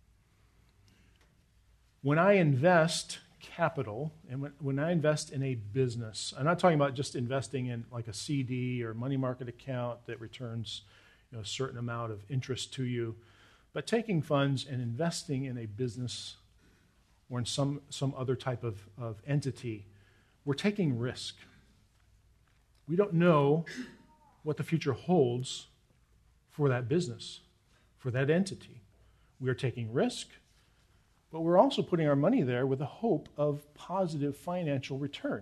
When I invest capital, and when I invest in a business, I'm not talking about just investing in like a CD or money market account that returns a certain amount of interest to you, but taking funds and investing in a business or in some other type of entity, we're taking risk. We don't know what the future holds for that business, for that entity. We are taking risk, but we're also putting our money there with the hope of positive financial return.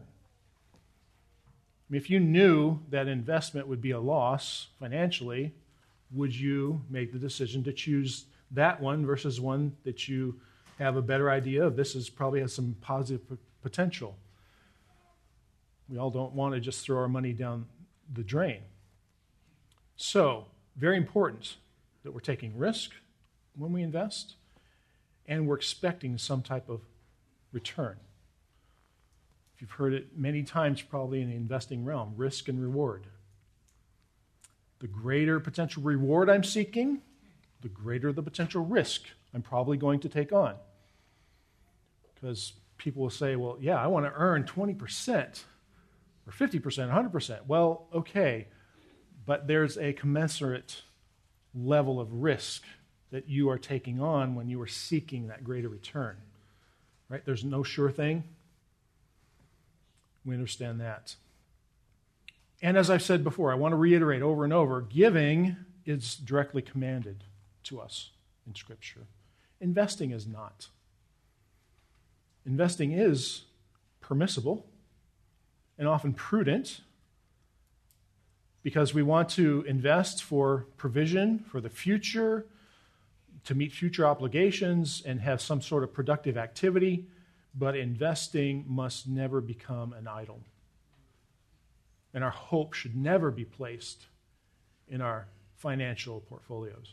I mean, if you knew that investment would be a loss financially, would you make the decision to choose that one versus one that you have a better idea of? This probably has some positive potential. We all don't want to just throw our money down the drain. So, very important that we're taking risk when we invest, and we're expecting some type of return. If you've heard it many times probably in the investing realm, risk and reward. The greater potential reward I'm seeking, the greater the potential risk I'm probably going to take on. Because people will say, well, yeah, I want to earn 20% or 50%, 100%. Well, okay, but there's a commensurate level of risk that you are taking on when you are seeking that greater return. Right? There's no sure thing. We understand that. And as I've said before, I want to reiterate over and over, giving is directly commanded to us in Scripture. Investing is not. Investing is permissible and often prudent because we want to invest for provision, for the future, to meet future obligations and have some sort of productive activity, but investing must never become an idol. And our hope should never be placed in our financial portfolios.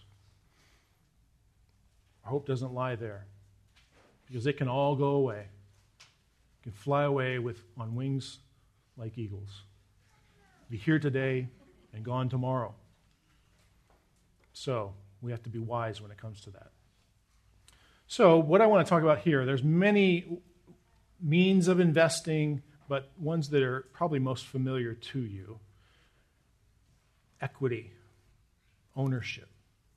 Our hope doesn't lie there because it can all go away. It can fly away on wings like eagles. Be here today and gone tomorrow. So we have to be wise when it comes to that. So what I want to talk about here, there's many means of investing, but ones that are probably most familiar to you. Equity, ownership.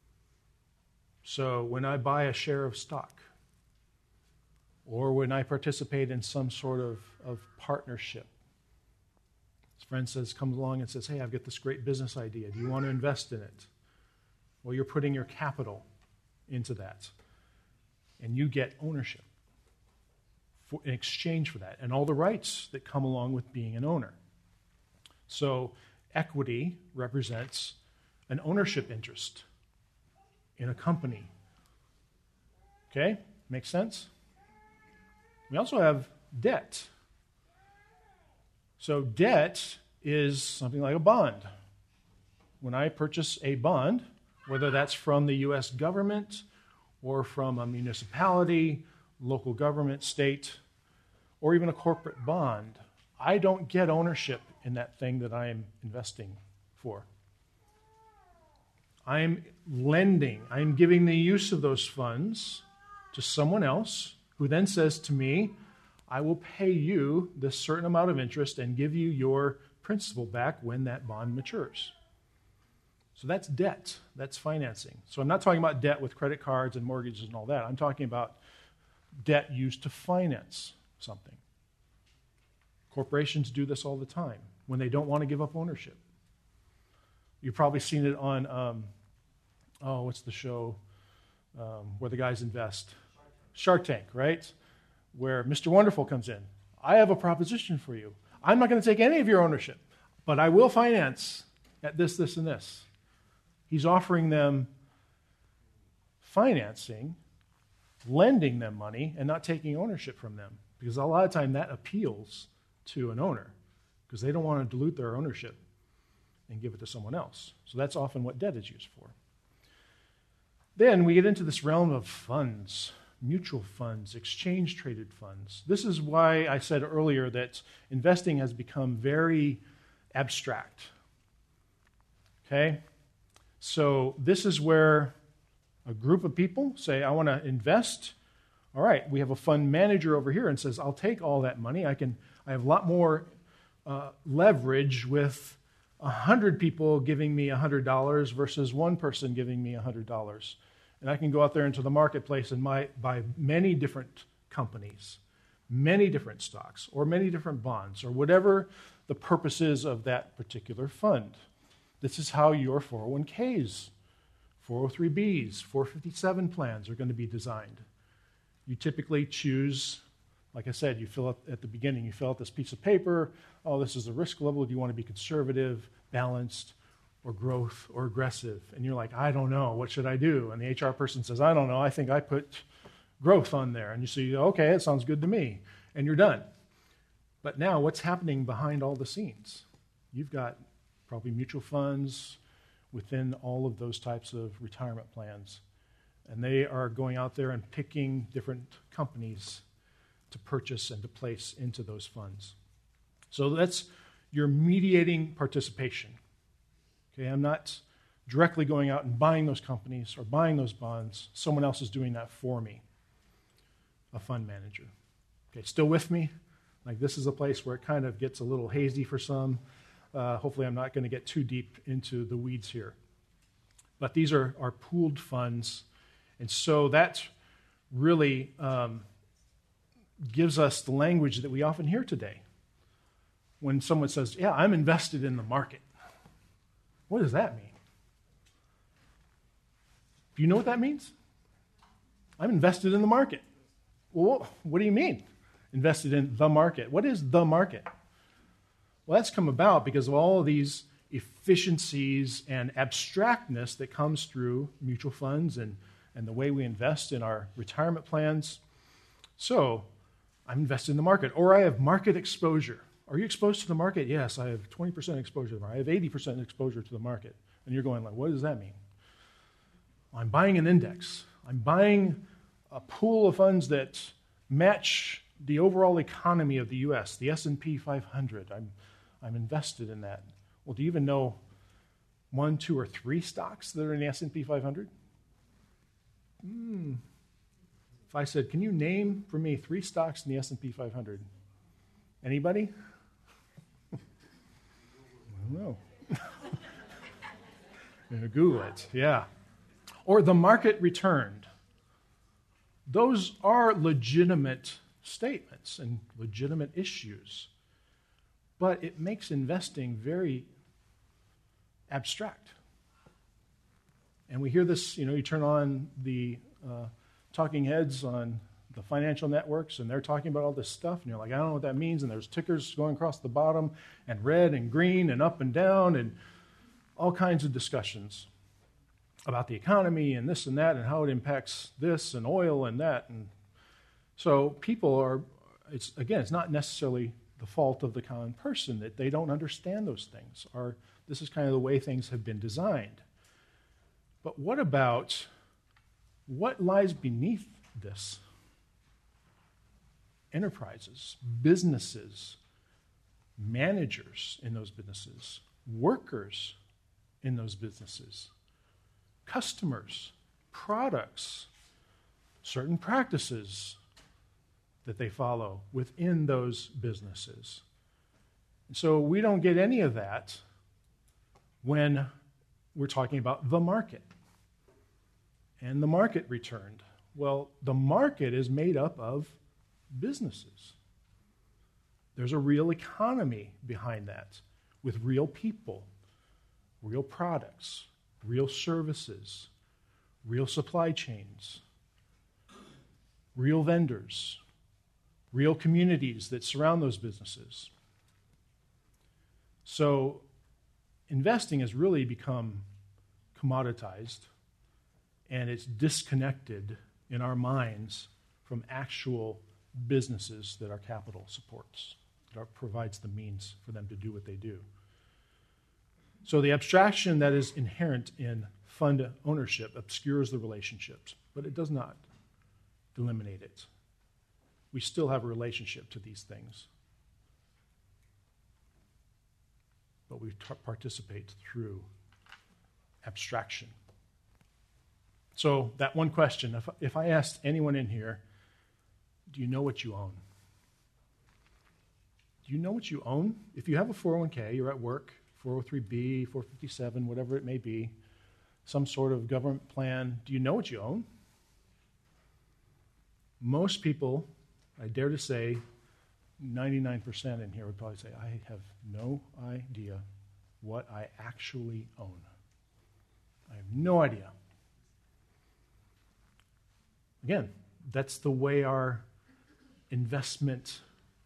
So when I buy a share of stock, or when I participate in some sort of partnership, his friend comes along and says, hey, I've got this great business idea. Do you want to invest in it? Well, you're putting your capital into that, and you get ownership in exchange for that, and all the rights that come along with being an owner. So equity represents an ownership interest in a company. Okay? Makes sense? We also have debt. So debt is something like a bond. When I purchase a bond, whether that's from the U.S. government or from a municipality, local government, state, or even a corporate bond, I don't get ownership in that thing that I am investing for. I'm lending, I'm giving the use of those funds to someone else who then says to me, I will pay you this certain amount of interest and give you your principal back when that bond matures. So that's debt. That's financing. So I'm not talking about debt with credit cards and mortgages and all that. I'm talking about debt used to finance something. Corporations do this all the time when they don't want to give up ownership. You've probably seen it on, what's the show where the guys invest? Shark Tank, right? Where Mr. Wonderful comes in. I have a proposition for you. I'm not going to take any of your ownership, but I will finance at this, this, and this. He's offering them financing, lending them money, and not taking ownership from them. Because a lot of time that appeals to an owner because they don't want to dilute their ownership and give it to someone else. So that's often what debt is used for. Then we get into this realm of funds, mutual funds, exchange-traded funds. This is why I said earlier that investing has become very abstract. Okay? So this is where a group of people say, I want to invest. All right, we have a fund manager over here and says, I'll take all that money. I have a lot more leverage with 100 people giving me $100 versus one person giving me $100. And I can go out there into the marketplace and buy many different companies, many different stocks, or many different bonds, or whatever the purpose is of that particular fund. This is how your 401ks, 403bs, 457 plans are going to be designed. You typically choose, like I said, you fill out at the beginning, you fill out this piece of paper. Oh, this is the risk level. Do you want to be conservative, balanced, or growth, or aggressive? And you're like, I don't know. What should I do? And the HR person says, I don't know. I think I put growth on there. And you say, okay, it sounds good to me. And you're done. But now what's happening behind all the scenes? You've got probably mutual funds within all of those types of retirement plans. And they are going out there and picking different companies to purchase and to place into those funds. So that's your mediating participation. Okay, I'm not directly going out and buying those companies or buying those bonds. Someone else is doing that for me, a fund manager. Okay, still with me? Like, this is a place where it kind of gets a little hazy for some. Hopefully I'm not going to get too deep into the weeds here. But these are pooled funds. And so that really gives us the language that we often hear today. When someone says, yeah, I'm invested in the market. What does that mean? Do you know what that means? I'm invested in the market. Well, what do you mean, invested in the market? What is the market? Well, that's come about because of all of these efficiencies and abstractness that comes through mutual funds and the way we invest in our retirement plans. So, I'm invested in the market, or I have market exposure. Are you exposed to the market? Yes, I have 20% exposure to the market. I have 80% exposure to the market. And you're going like, what does that mean? I'm buying an index. I'm buying a pool of funds that match the overall economy of the U.S., the S&P 500. I'm invested in that. Well, do you even know 1, 2, or 3 stocks that are in the S&P 500? If I said, can you name for me 3 stocks in the S&P 500? Anybody? I don't know. Google it, yeah. Or the market returned. Those are legitimate statements and legitimate issues. But it makes investing very abstract. And we hear this, you turn on the talking heads on the financial networks, and they're talking about all this stuff, and you're like, I don't know what that means, and there's tickers going across the bottom, and red and green and up and down, and all kinds of discussions about the economy and this and that and how it impacts this and oil and that. And so people are, it's not necessarily the fault of the common person that they don't understand those things. This is kind of the way things have been designed. But what lies beneath this? Enterprises, businesses, managers in those businesses, workers in those businesses, customers, products, certain practices that they follow within those businesses. So we don't get any of that when we're talking about the market. And the market returned. Well, the market is made up of businesses. There's a real economy behind that with real people, real products, real services, real supply chains, real vendors, real communities that surround those businesses. So investing has really become commoditized, and it's disconnected in our minds from actual businesses that our capital supports, that provides the means for them to do what they do. So the abstraction that is inherent in fund ownership obscures the relationships, but it does not eliminate it. We still have a relationship to these things, but we participate through abstraction. So that one question, if I asked anyone in here, do you know what you own? Do you know what you own? If you have a 401k, you're at work, 403B, 457, whatever it may be, some sort of government plan, do you know what you own? Most people, I dare to say, 99% in here would probably say, I have no idea what I actually own. I have no idea. Again, that's the way our investment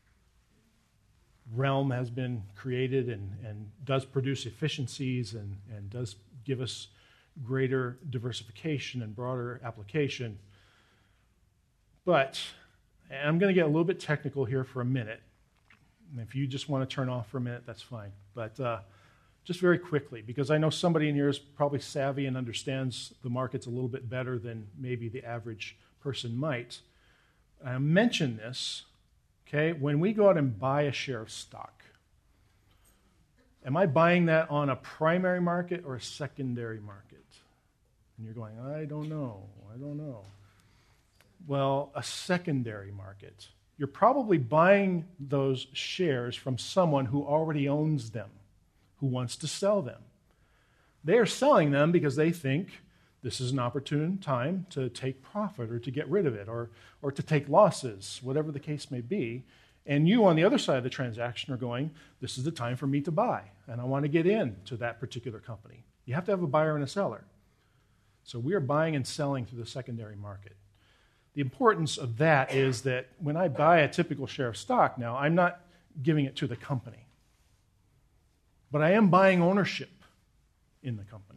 realm has been created and does produce efficiencies and does give us greater diversification and broader application. But and I'm going to get a little bit technical here for a minute. And if you just want to turn off for a minute, that's fine. But just very quickly, because I know somebody in here is probably savvy and understands the markets a little bit better than maybe the average person might. I mention this, okay, when we go out and buy a share of stock, am I buying that on a primary market or a secondary market? And you're going, I don't know. Well, a secondary market. You're probably buying those shares from someone who already owns them, who wants to sell them. They are selling them because they think this is an opportune time to take profit or to get rid of it or to take losses, whatever the case may be. And you on the other side of the transaction are going, this is the time for me to buy, and I want to get into that particular company. You have to have a buyer and a seller. So we are buying and selling through the secondary market. The importance of that is that when I buy a typical share of stock now, I'm not giving it to the company, but I am buying ownership in the company.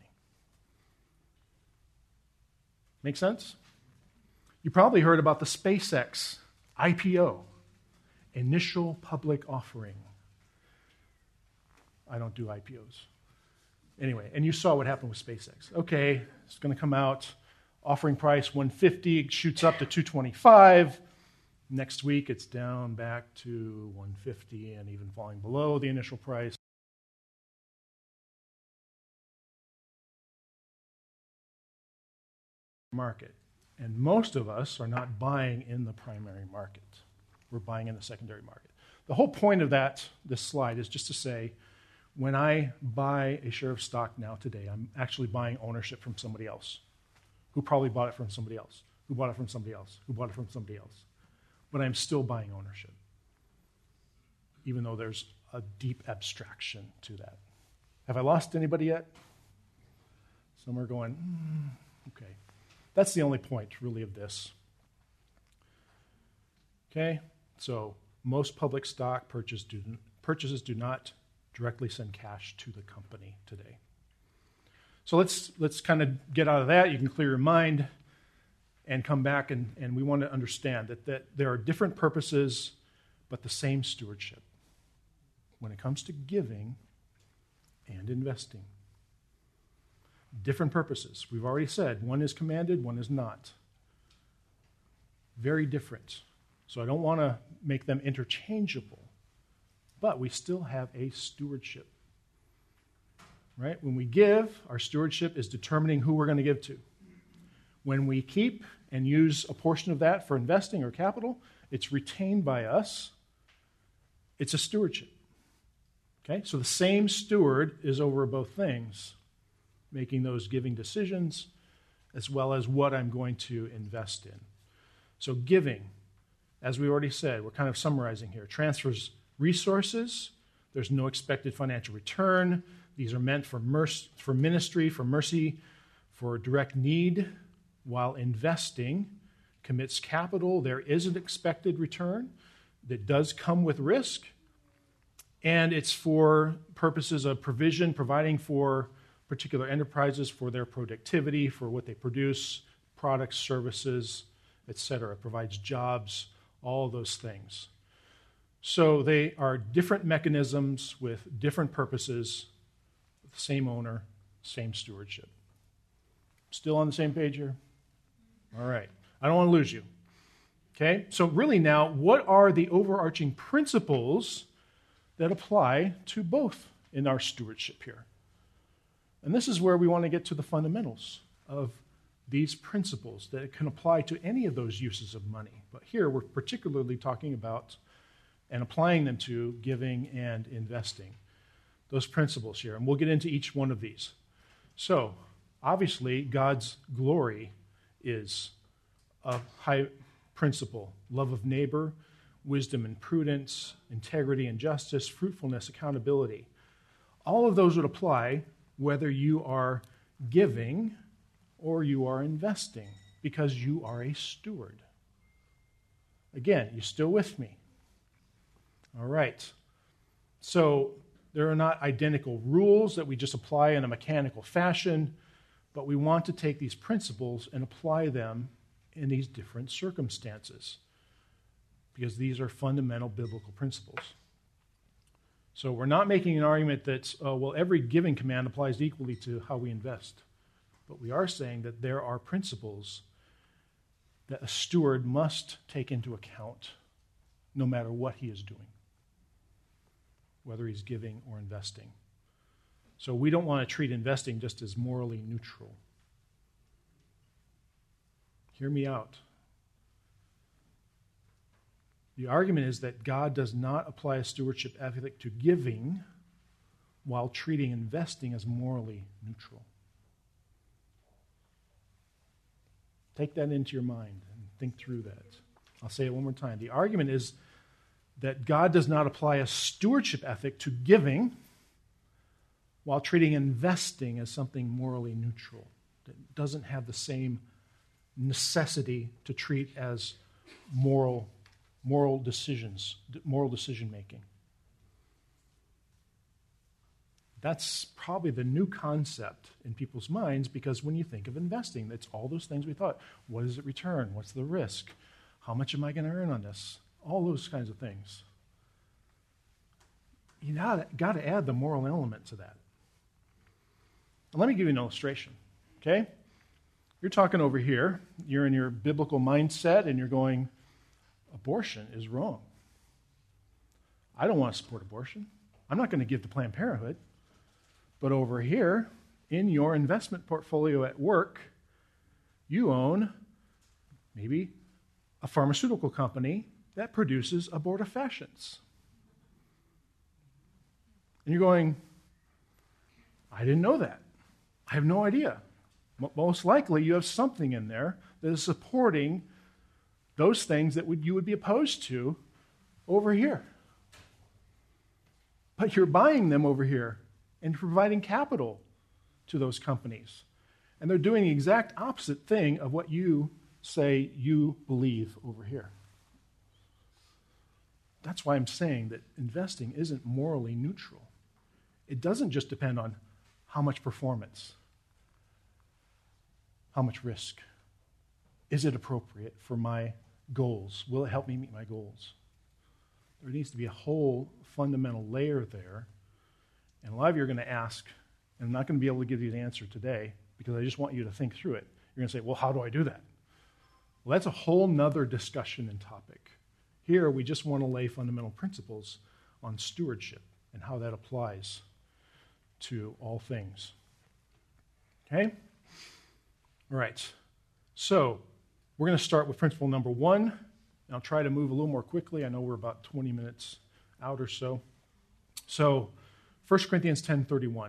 Make sense? You probably heard about the SpaceX IPO, initial public offering. I don't do IPOs. Anyway, and you saw what happened with SpaceX. Okay, it's going to come out. Offering price $150, shoots up to $225. Next week, it's down back to $150 and even falling below the initial price. Market. And most of us are not buying in the primary market. We're buying in the secondary market. The whole point of this slide is just to say, when I buy a share of stock now today, I'm actually buying ownership from somebody else, who probably bought it from somebody else, who bought it from somebody else, who bought it from somebody else. But I'm still buying ownership, even though there's a deep abstraction to that. Have I lost anybody yet? Some are going, okay. That's the only point, really, of this. Okay? So most public stock purchases do not directly send cash to the company today. So let's kind of get out of that. You can clear your mind and come back, and we want to understand that there are different purposes, but the same stewardship when it comes to giving and investing. Different purposes. We've already said one is commanded, one is not. Very different. So I don't want to make them interchangeable, but we still have a stewardship. Right? When we give, our stewardship is determining who we're going to give to. When we keep and use a portion of that for investing or capital, it's retained by us, it's a stewardship. Okay? So the same steward is over both things, making those giving decisions as well as what I'm going to invest in. So giving, as we already said, we're kind of summarizing here, transfers resources. There's no expected financial return. These are meant for ministry, for mercy, for direct need, while investing commits capital. There is an expected return that does come with risk, and it's for purposes of provision, providing for particular enterprises for their productivity, for what they produce, products, services, etc. It provides jobs, all those things. So they are different mechanisms with different purposes, same owner, same stewardship. Still on the same page here? All right. I don't want to lose you. Okay? So really now, what are the overarching principles that apply to both in our stewardship here? And this is where we want to get to the fundamentals of these principles that can apply to any of those uses of money. But here we're particularly talking about and applying them to giving and investing. Those principles here. And we'll get into each one of these. So, obviously, God's glory is a high principle. Love of neighbor, wisdom and prudence, integrity and justice, fruitfulness, accountability. All of those would apply whether you are giving or you are investing, because you are a steward. Again, you still with me? All right. So there are not identical rules that we just apply in a mechanical fashion, but we want to take these principles and apply them in these different circumstances, because these are fundamental biblical principles. So we're not making an argument that, every giving command applies equally to how we invest. But we are saying that there are principles that a steward must take into account no matter what he is doing, whether he's giving or investing. So we don't want to treat investing just as morally neutral. Hear me out. The argument is that God does not apply a stewardship ethic to giving while treating investing as morally neutral. Take that into your mind and think through that. I'll say it one more time. The argument is that God does not apply a stewardship ethic to giving while treating investing as something morally neutral. That doesn't have the same necessity to treat as moral decisions, moral decision making. That's probably the new concept in people's minds, because when you think of investing, it's all those things we thought. What does it return? What's the risk? How much am I going to earn on this? All those kinds of things. You got to add the moral element to that. And let me give you an illustration, okay? You're talking over here. You're in your biblical mindset, and you're going, abortion is wrong. I don't want to support abortion. I'm not going to give to Planned Parenthood. But over here, in your investment portfolio at work, you own maybe a pharmaceutical company that produces abortifacients. And you're going, I didn't know that. I have no idea. Most likely you have something in there that is supporting those things that you would be opposed to over here. But you're buying them over here and providing capital to those companies. And they're doing the exact opposite thing of what you say you believe over here. That's why I'm saying that investing isn't morally neutral. It doesn't just depend on how much performance, how much risk. Is it appropriate for my goals? Will it help me meet my goals? There needs to be a whole fundamental layer there. And a lot of you are going to ask, and I'm not going to be able to give you the answer today because I just want you to think through it. You're going to say, well, how do I do that? Well, that's a whole nother discussion and topic. Here, we just want to lay fundamental principles on stewardship and how that applies to all things. Okay? All right. So, we're going to start with principle number 1, And I'll try to move a little more quickly. I know we're about 20 minutes out or so. So 1 Corinthians 10:31.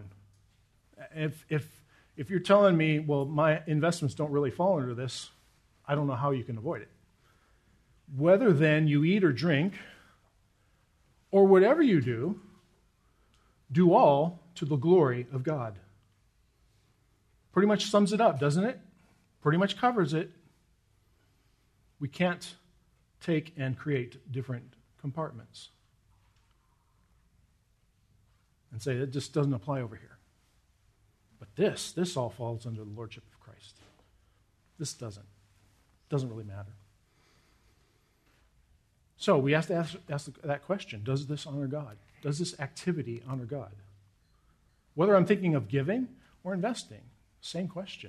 If you're telling me, well, my investments don't really fall under this, I don't know how you can avoid it. Whether then you eat or drink, or whatever you do all to the glory of God. Pretty much sums it up, doesn't it? Pretty much covers it. We can't take and create different compartments and say it just doesn't apply over here. But this all falls under the lordship of Christ. This doesn't. Doesn't really matter. So we have to ask that question. Does this honor God? Does this activity honor God? Whether I'm thinking of giving or investing, same question.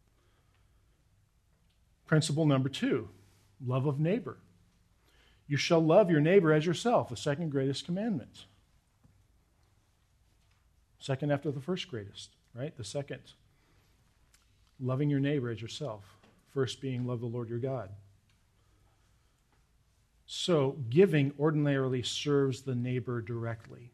Principle number 2, love of neighbor. You shall love your neighbor as yourself, the second greatest commandment. Second after the first greatest, right? The second, loving your neighbor as yourself. First being love the Lord your God. So giving ordinarily serves the neighbor directly.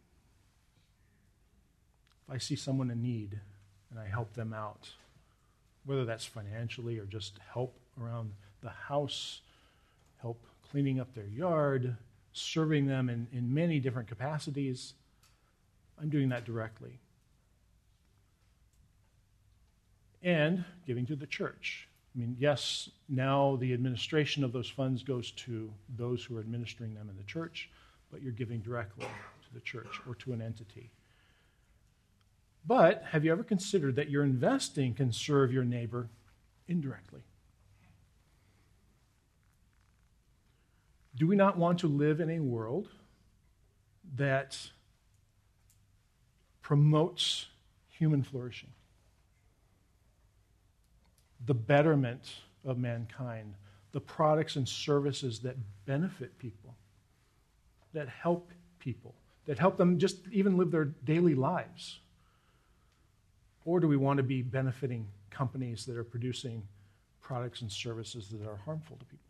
If I see someone in need and I help them out, whether that's financially or just help around the house, help cleaning up their yard, serving them in many different capacities, I'm doing that directly. And giving to the church. I mean, yes, now the administration of those funds goes to those who are administering them in the church, but you're giving directly to the church or to an entity. But have you ever considered that your investing can serve your neighbor indirectly? Do we not want to live in a world that promotes human flourishing? The betterment of mankind, the products and services that benefit people, that help people, that help them just even live their daily lives? Or do we want to be benefiting companies that are producing products and services that are harmful to people?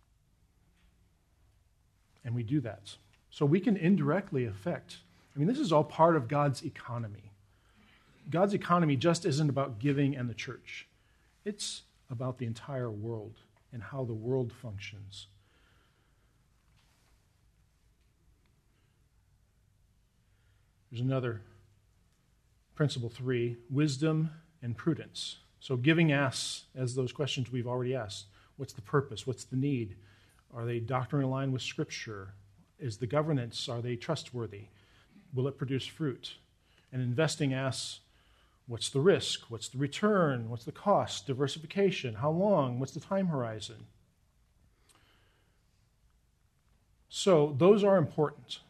And we do that. So we can indirectly affect. I mean, this is all part of God's economy. God's economy just isn't about giving and the church. It's about the entire world and how the world functions. There's another principle 3, wisdom and prudence. So giving asks, as those questions we've already asked, what's the purpose? What's the need? Are they doctrinally aligned with Scripture? Is the governance, are they trustworthy? Will it produce fruit? And investing asks, what's the risk? What's the return? What's the cost? Diversification? How long? What's the time horizon? So those are important.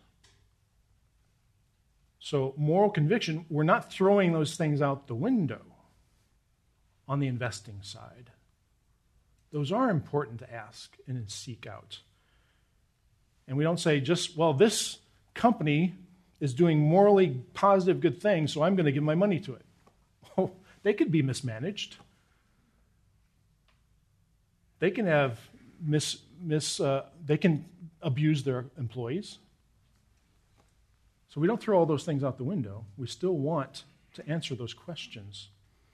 So moral conviction, we're not throwing those things out the window on the investing side. Those are important to ask and seek out. And we don't say just, well, this company is doing morally positive good things, so I'm going to give my money to it. Oh, they could be mismanaged. They can have they can abuse their employees. So we don't throw all those things out the window. We still want to answer those questions.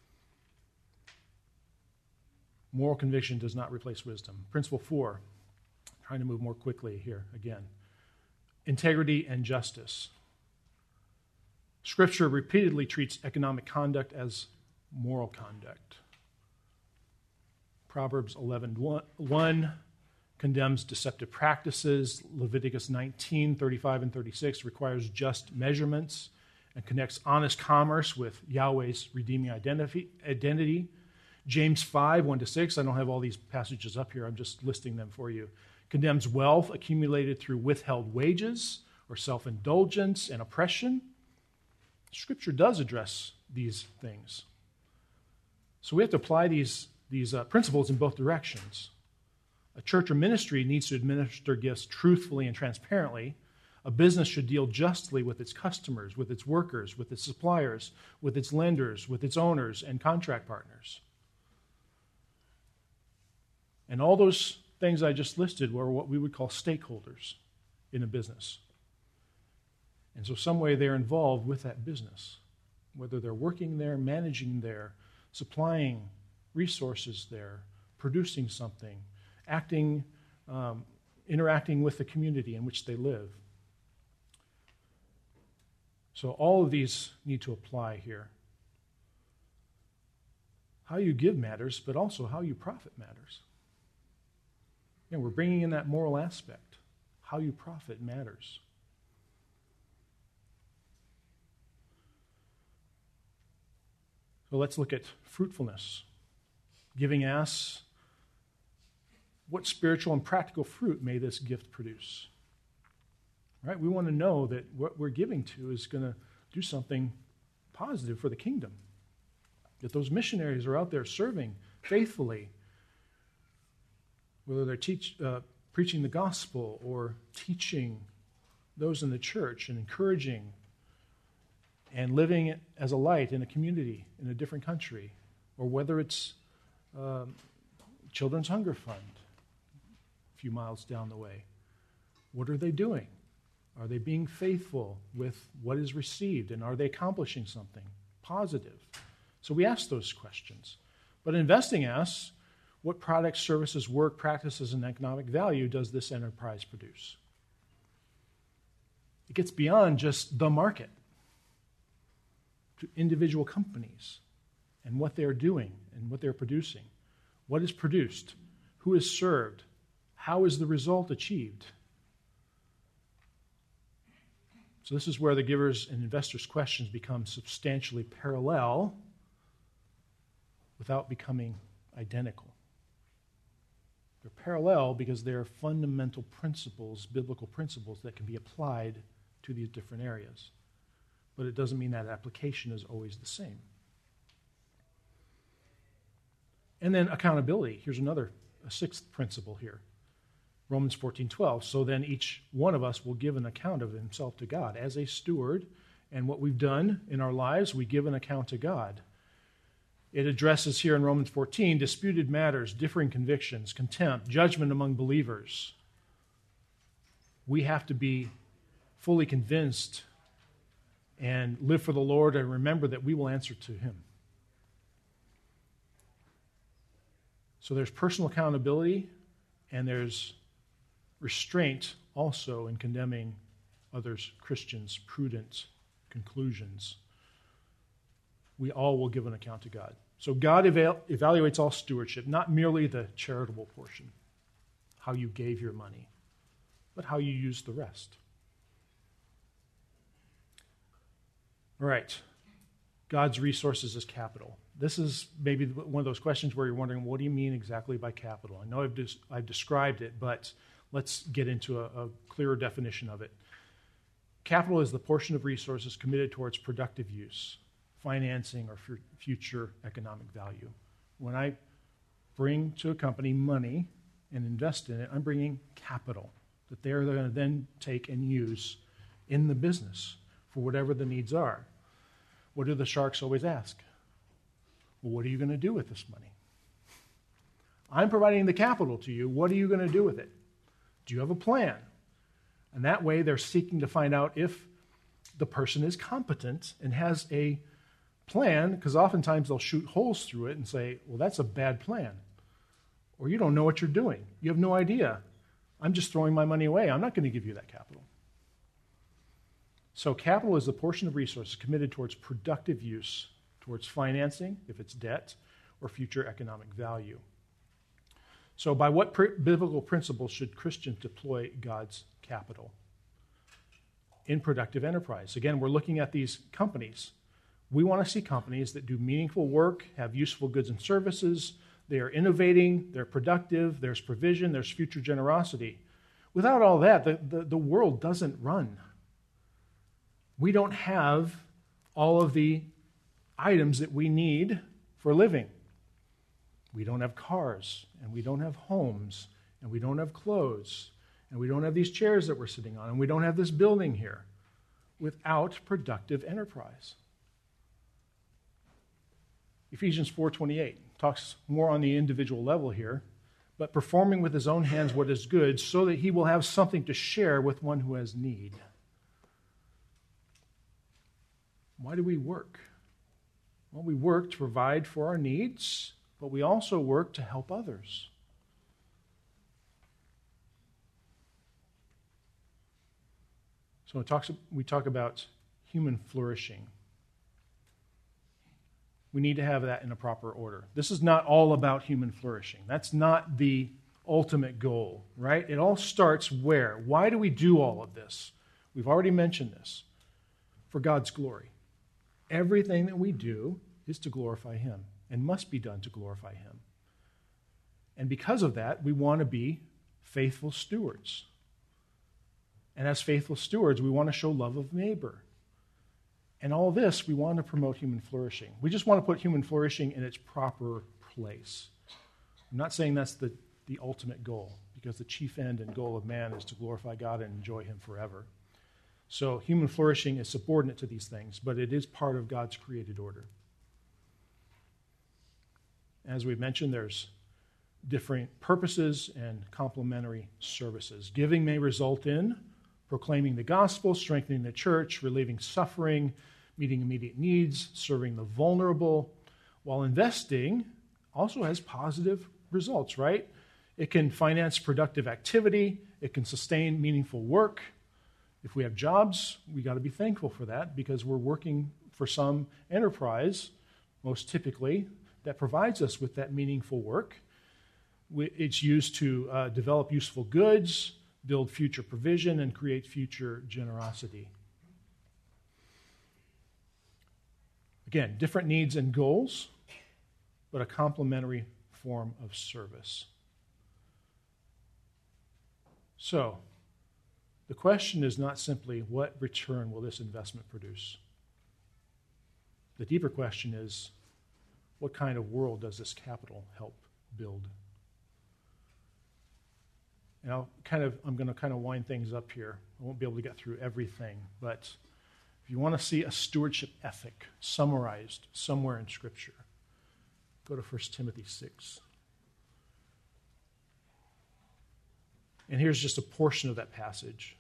Moral conviction does not replace wisdom. Principle 4, trying to move more quickly here again. Integrity and justice. Scripture repeatedly treats economic conduct as moral conduct. Proverbs 11:1 condemns deceptive practices. Leviticus 19:35 and 36 requires just measurements and connects honest commerce with Yahweh's redeeming identity. James 5:1-6, I don't have all these passages up here, I'm just listing them for you, condemns wealth accumulated through withheld wages or self-indulgence and oppression. Scripture does address these things. So we have to apply these principles in both directions. A church or ministry needs to administer gifts truthfully and transparently. A business should deal justly with its customers, with its workers, with its suppliers, with its lenders, with its owners and contract partners. And all those things I just listed were what we would call stakeholders in a business. And so some way they're involved with that business, whether they're working there, managing there, supplying resources there, producing something, interacting with the community in which they live. So all of these need to apply here. How you give matters, but also how you profit matters. And we're bringing in that moral aspect. How you profit matters. So let's look at fruitfulness. Giving asks, what spiritual and practical fruit may this gift produce? Right? We want to know that what we're giving to is going to do something positive for the kingdom. That those missionaries are out there serving faithfully, whether they're preaching the gospel or teaching those in the church and encouraging and living as a light in a community in a different country, or whether it's Children's Hunger Fund a few miles down the way. What are they doing? Are they being faithful with what is received, and are they accomplishing something positive? So we ask those questions. But investing asks, what products, services, work, practices, and economic value does this enterprise produce? It gets beyond just the market to individual companies and what they're doing and what they're producing. What is produced? Who is served? How is the result achieved? So this is where the givers' and investors' questions become substantially parallel without becoming identical. They're parallel because they're fundamental principles, biblical principles, that can be applied to these different areas. But it doesn't mean that application is always the same. And then accountability. Here's a sixth principle here. Romans 14:12. So then each one of us will give an account of himself to God as a steward, and what we've done in our lives, we give an account to God. It addresses here in Romans 14 disputed matters, differing convictions, contempt, judgment among believers. We have to be fully convinced and live for the Lord and remember that we will answer to Him. So there's personal accountability and there's restraint also in condemning others, Christians, prudent conclusions. We all will give an account to God. So God evaluates all stewardship, not merely the charitable portion, how you gave your money, but how you used the rest. All right. God's resources as capital. This is maybe one of those questions where you're wondering, what do you mean exactly by capital? I know I've described it, but let's get into a clearer definition of it. Capital is the portion of resources committed towards productive use, financing, or future economic value. When I bring to a company money and invest in it, I'm bringing capital that they're going to then take and use in the business for whatever the needs are. What do the sharks always ask? Well, what are you going to do with this money? I'm providing the capital to you. What are you going to do with it? Do you have a plan? And that way they're seeking to find out if the person is competent and has a plan, because oftentimes they'll shoot holes through it and say, well, that's a bad plan. Or you don't know what you're doing. You have no idea. I'm just throwing my money away. I'm not going to give you that capital. So capital is the portion of resources committed towards productive use, towards financing, if it's debt, or future economic value. So by what biblical principles should Christians deploy God's capital? In productive enterprise. Again, we're looking at these companies. We want to see companies that do meaningful work, have useful goods and services, they are innovating, they're productive, there's provision, there's future generosity. Without all that, the world doesn't run. We don't have all of the items that we need for living. We don't have cars, and we don't have homes, and we don't have clothes, and we don't have these chairs that we're sitting on, and we don't have this building here without productive enterprise. Ephesians 4:28 talks more on the individual level here, but performing with his own hands what is good, so that he will have something to share with one who has need. Why do we work? Well, we work to provide for our needs, but we also work to help others. So we talk about human flourishing. We need to have that in a proper order. This is not all about human flourishing. That's not the ultimate goal, right? It all starts where? Why do we do all of this? We've already mentioned this. For God's glory. Everything that we do is to glorify Him and must be done to glorify Him. And because of that, we want to be faithful stewards. And as faithful stewards, we want to show love of neighbor. And all this, we want to promote human flourishing. We just want to put human flourishing in its proper place. I'm not saying that's the ultimate goal, because the chief end and goal of man is to glorify God and enjoy Him forever. So human flourishing is subordinate to these things, but it is part of God's created order. As we've mentioned, there's different purposes and complementary services. Giving may result in proclaiming the gospel, strengthening the church, relieving suffering, meeting immediate needs, serving the vulnerable, while investing also has positive results, right? It can finance productive activity. It can sustain meaningful work. If we have jobs, we got to be thankful for that, because we're working for some enterprise, most typically, that provides us with that meaningful work. It's used to develop useful goods, build future provision, and create future generosity. Again, different needs and goals, but a complementary form of service. So, the question is not simply, what return will this investment produce? The deeper question is, what kind of world does this capital help build? And I'm going to wind things up here. I won't be able to get through everything, but if you want to see a stewardship ethic summarized somewhere in Scripture, go to 1 Timothy 6. And here's just a portion of that passage.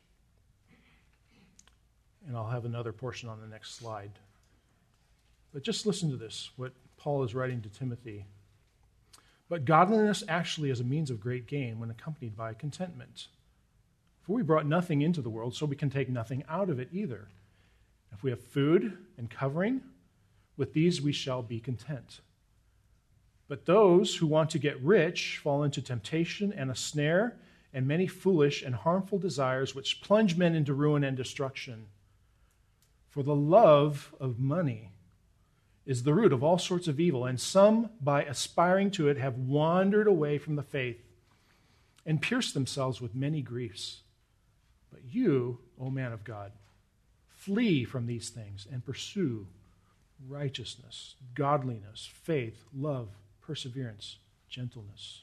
And I'll have another portion on the next slide. But just listen to this, what Paul is writing to Timothy. But godliness actually is a means of great gain when accompanied by contentment. For we brought nothing into the world, so we can take nothing out of it either. If we have food and covering, with these we shall be content. But those who want to get rich fall into temptation and a snare, and many foolish and harmful desires which plunge men into ruin and destruction. For the love of money is the root of all sorts of evil, and some, by aspiring to it, have wandered away from the faith and pierced themselves with many griefs. But you, O man of God, flee from these things and pursue righteousness, godliness, faith, love, perseverance, gentleness.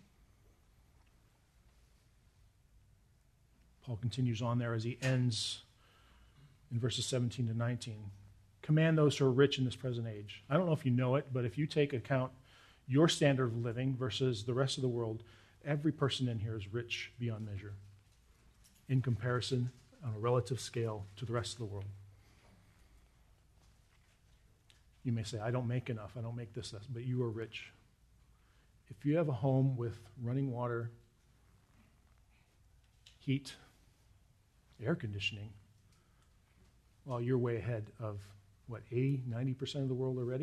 Paul continues on there as he ends in verses 17 to 19. Command those who are rich in this present age. I don't know if you know it, but if you take account your standard of living versus the rest of the world, every person in here is rich beyond measure in comparison on a relative scale to the rest of the world. You may say, I don't make enough, I don't make this, but you are rich. If you have a home with running water, heat, air conditioning, well, you're way ahead of 80, 90% of the world already?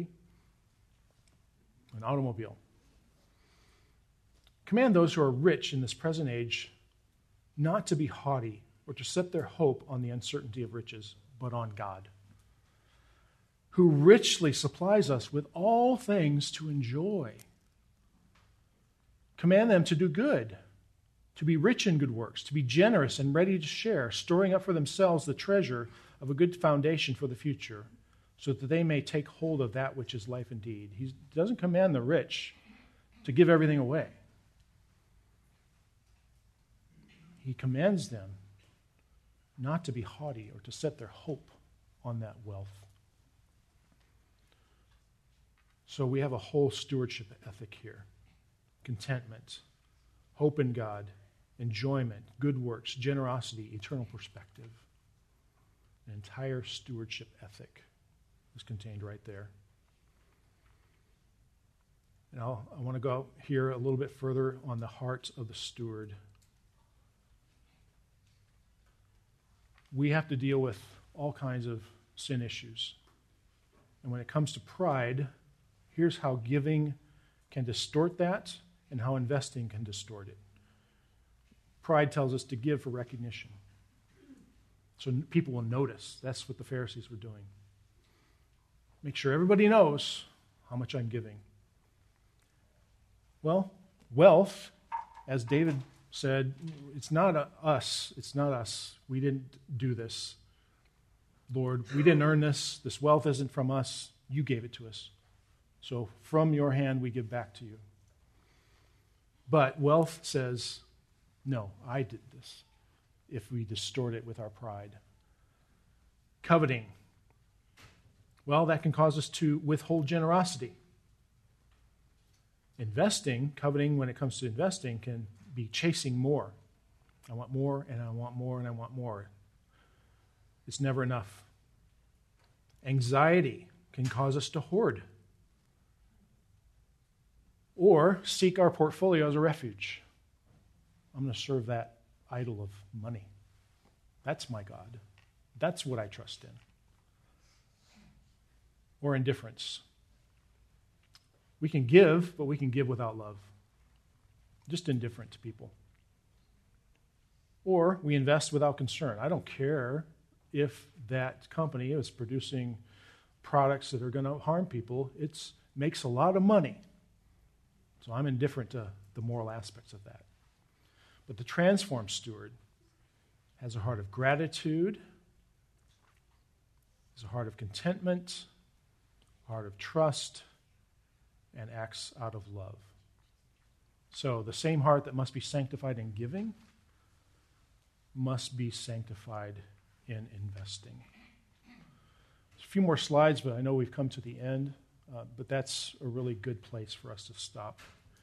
An automobile. Command those who are rich in this present age not to be haughty or to set their hope on the uncertainty of riches, but on God, who richly supplies us with all things to enjoy. Command them to do good, to be rich in good works, to be generous and ready to share, storing up for themselves the treasure of a good foundation for the future, so that they may take hold of that which is life indeed. He doesn't command the rich to give everything away. He commands them not to be haughty or to set their hope on that wealth. So we have a whole stewardship ethic here. Contentment, hope in God, enjoyment, good works, generosity, eternal perspective. An entire stewardship ethic is contained right there. Now, I want to go here a little bit further on the heart of the steward. We have to deal with all kinds of sin issues. And when it comes to pride, here's how giving can distort that and how investing can distort it. Pride tells us to give for recognition. So people will notice. That's what the Pharisees were doing. Make sure everybody knows how much I'm giving. Well, wealth, as David said, it's not us. It's not us. We didn't do this. Lord, we didn't earn this. This wealth isn't from us. You gave it to us. So from your hand, we give back to you. But wealth says, no, I did this, if we distort it with our pride. Coveting. Well, that can cause us to withhold generosity. Investing, coveting when it comes to investing, can be chasing more. I want more, and I want more, and I want more. It's never enough. Anxiety can cause us to hoard or seek our portfolio as a refuge. I'm going to serve that idol of money. That's my God. That's what I trust in. Or indifference. We can give, but we can give without love. Just indifferent to people. Or we invest without concern. I don't care if that company is producing products that are going to harm people. It makes a lot of money. So I'm indifferent to the moral aspects of that. But the transformed steward has a heart of gratitude, has a heart of contentment, a heart of trust, and acts out of love. So the same heart that must be sanctified in giving must be sanctified in investing. There's a few more slides, but I know we've come to the end. But that's a really good place for us to stop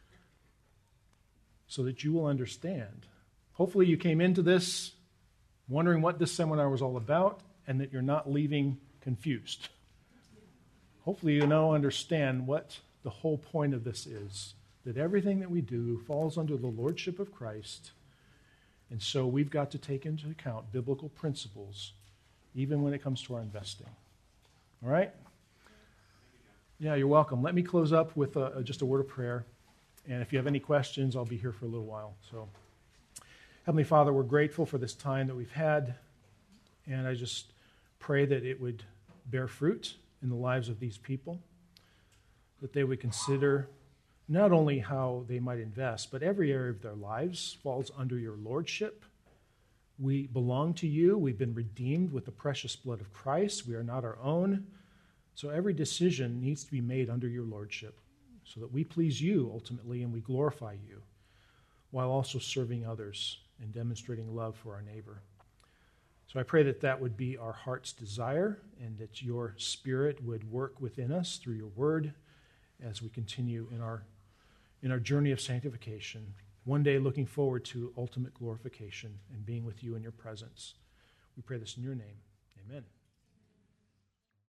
so that you will understand. Hopefully you came into this wondering what this seminar was all about and that you're not leaving confused. Hopefully you now understand what the whole point of this is, that everything that we do falls under the lordship of Christ, and so we've got to take into account biblical principles even when it comes to our investing. All right? Yeah, you're welcome. Let me close up with just a word of prayer. And if you have any questions, I'll be here for a little while. So, Heavenly Father, we're grateful for this time that we've had. And I just pray that it would bear fruit in the lives of these people, that they would consider not only how they might invest, but every area of their lives falls under your lordship. We belong to you. We've been redeemed with the precious blood of Christ. We are not our own. So every decision needs to be made under your lordship so that we please you ultimately and we glorify you while also serving others and demonstrating love for our neighbor. So I pray that that would be our heart's desire and that your Spirit would work within us through your word as we continue in our journey of sanctification, one day looking forward to ultimate glorification and being with you in your presence. We pray this in your name. Amen.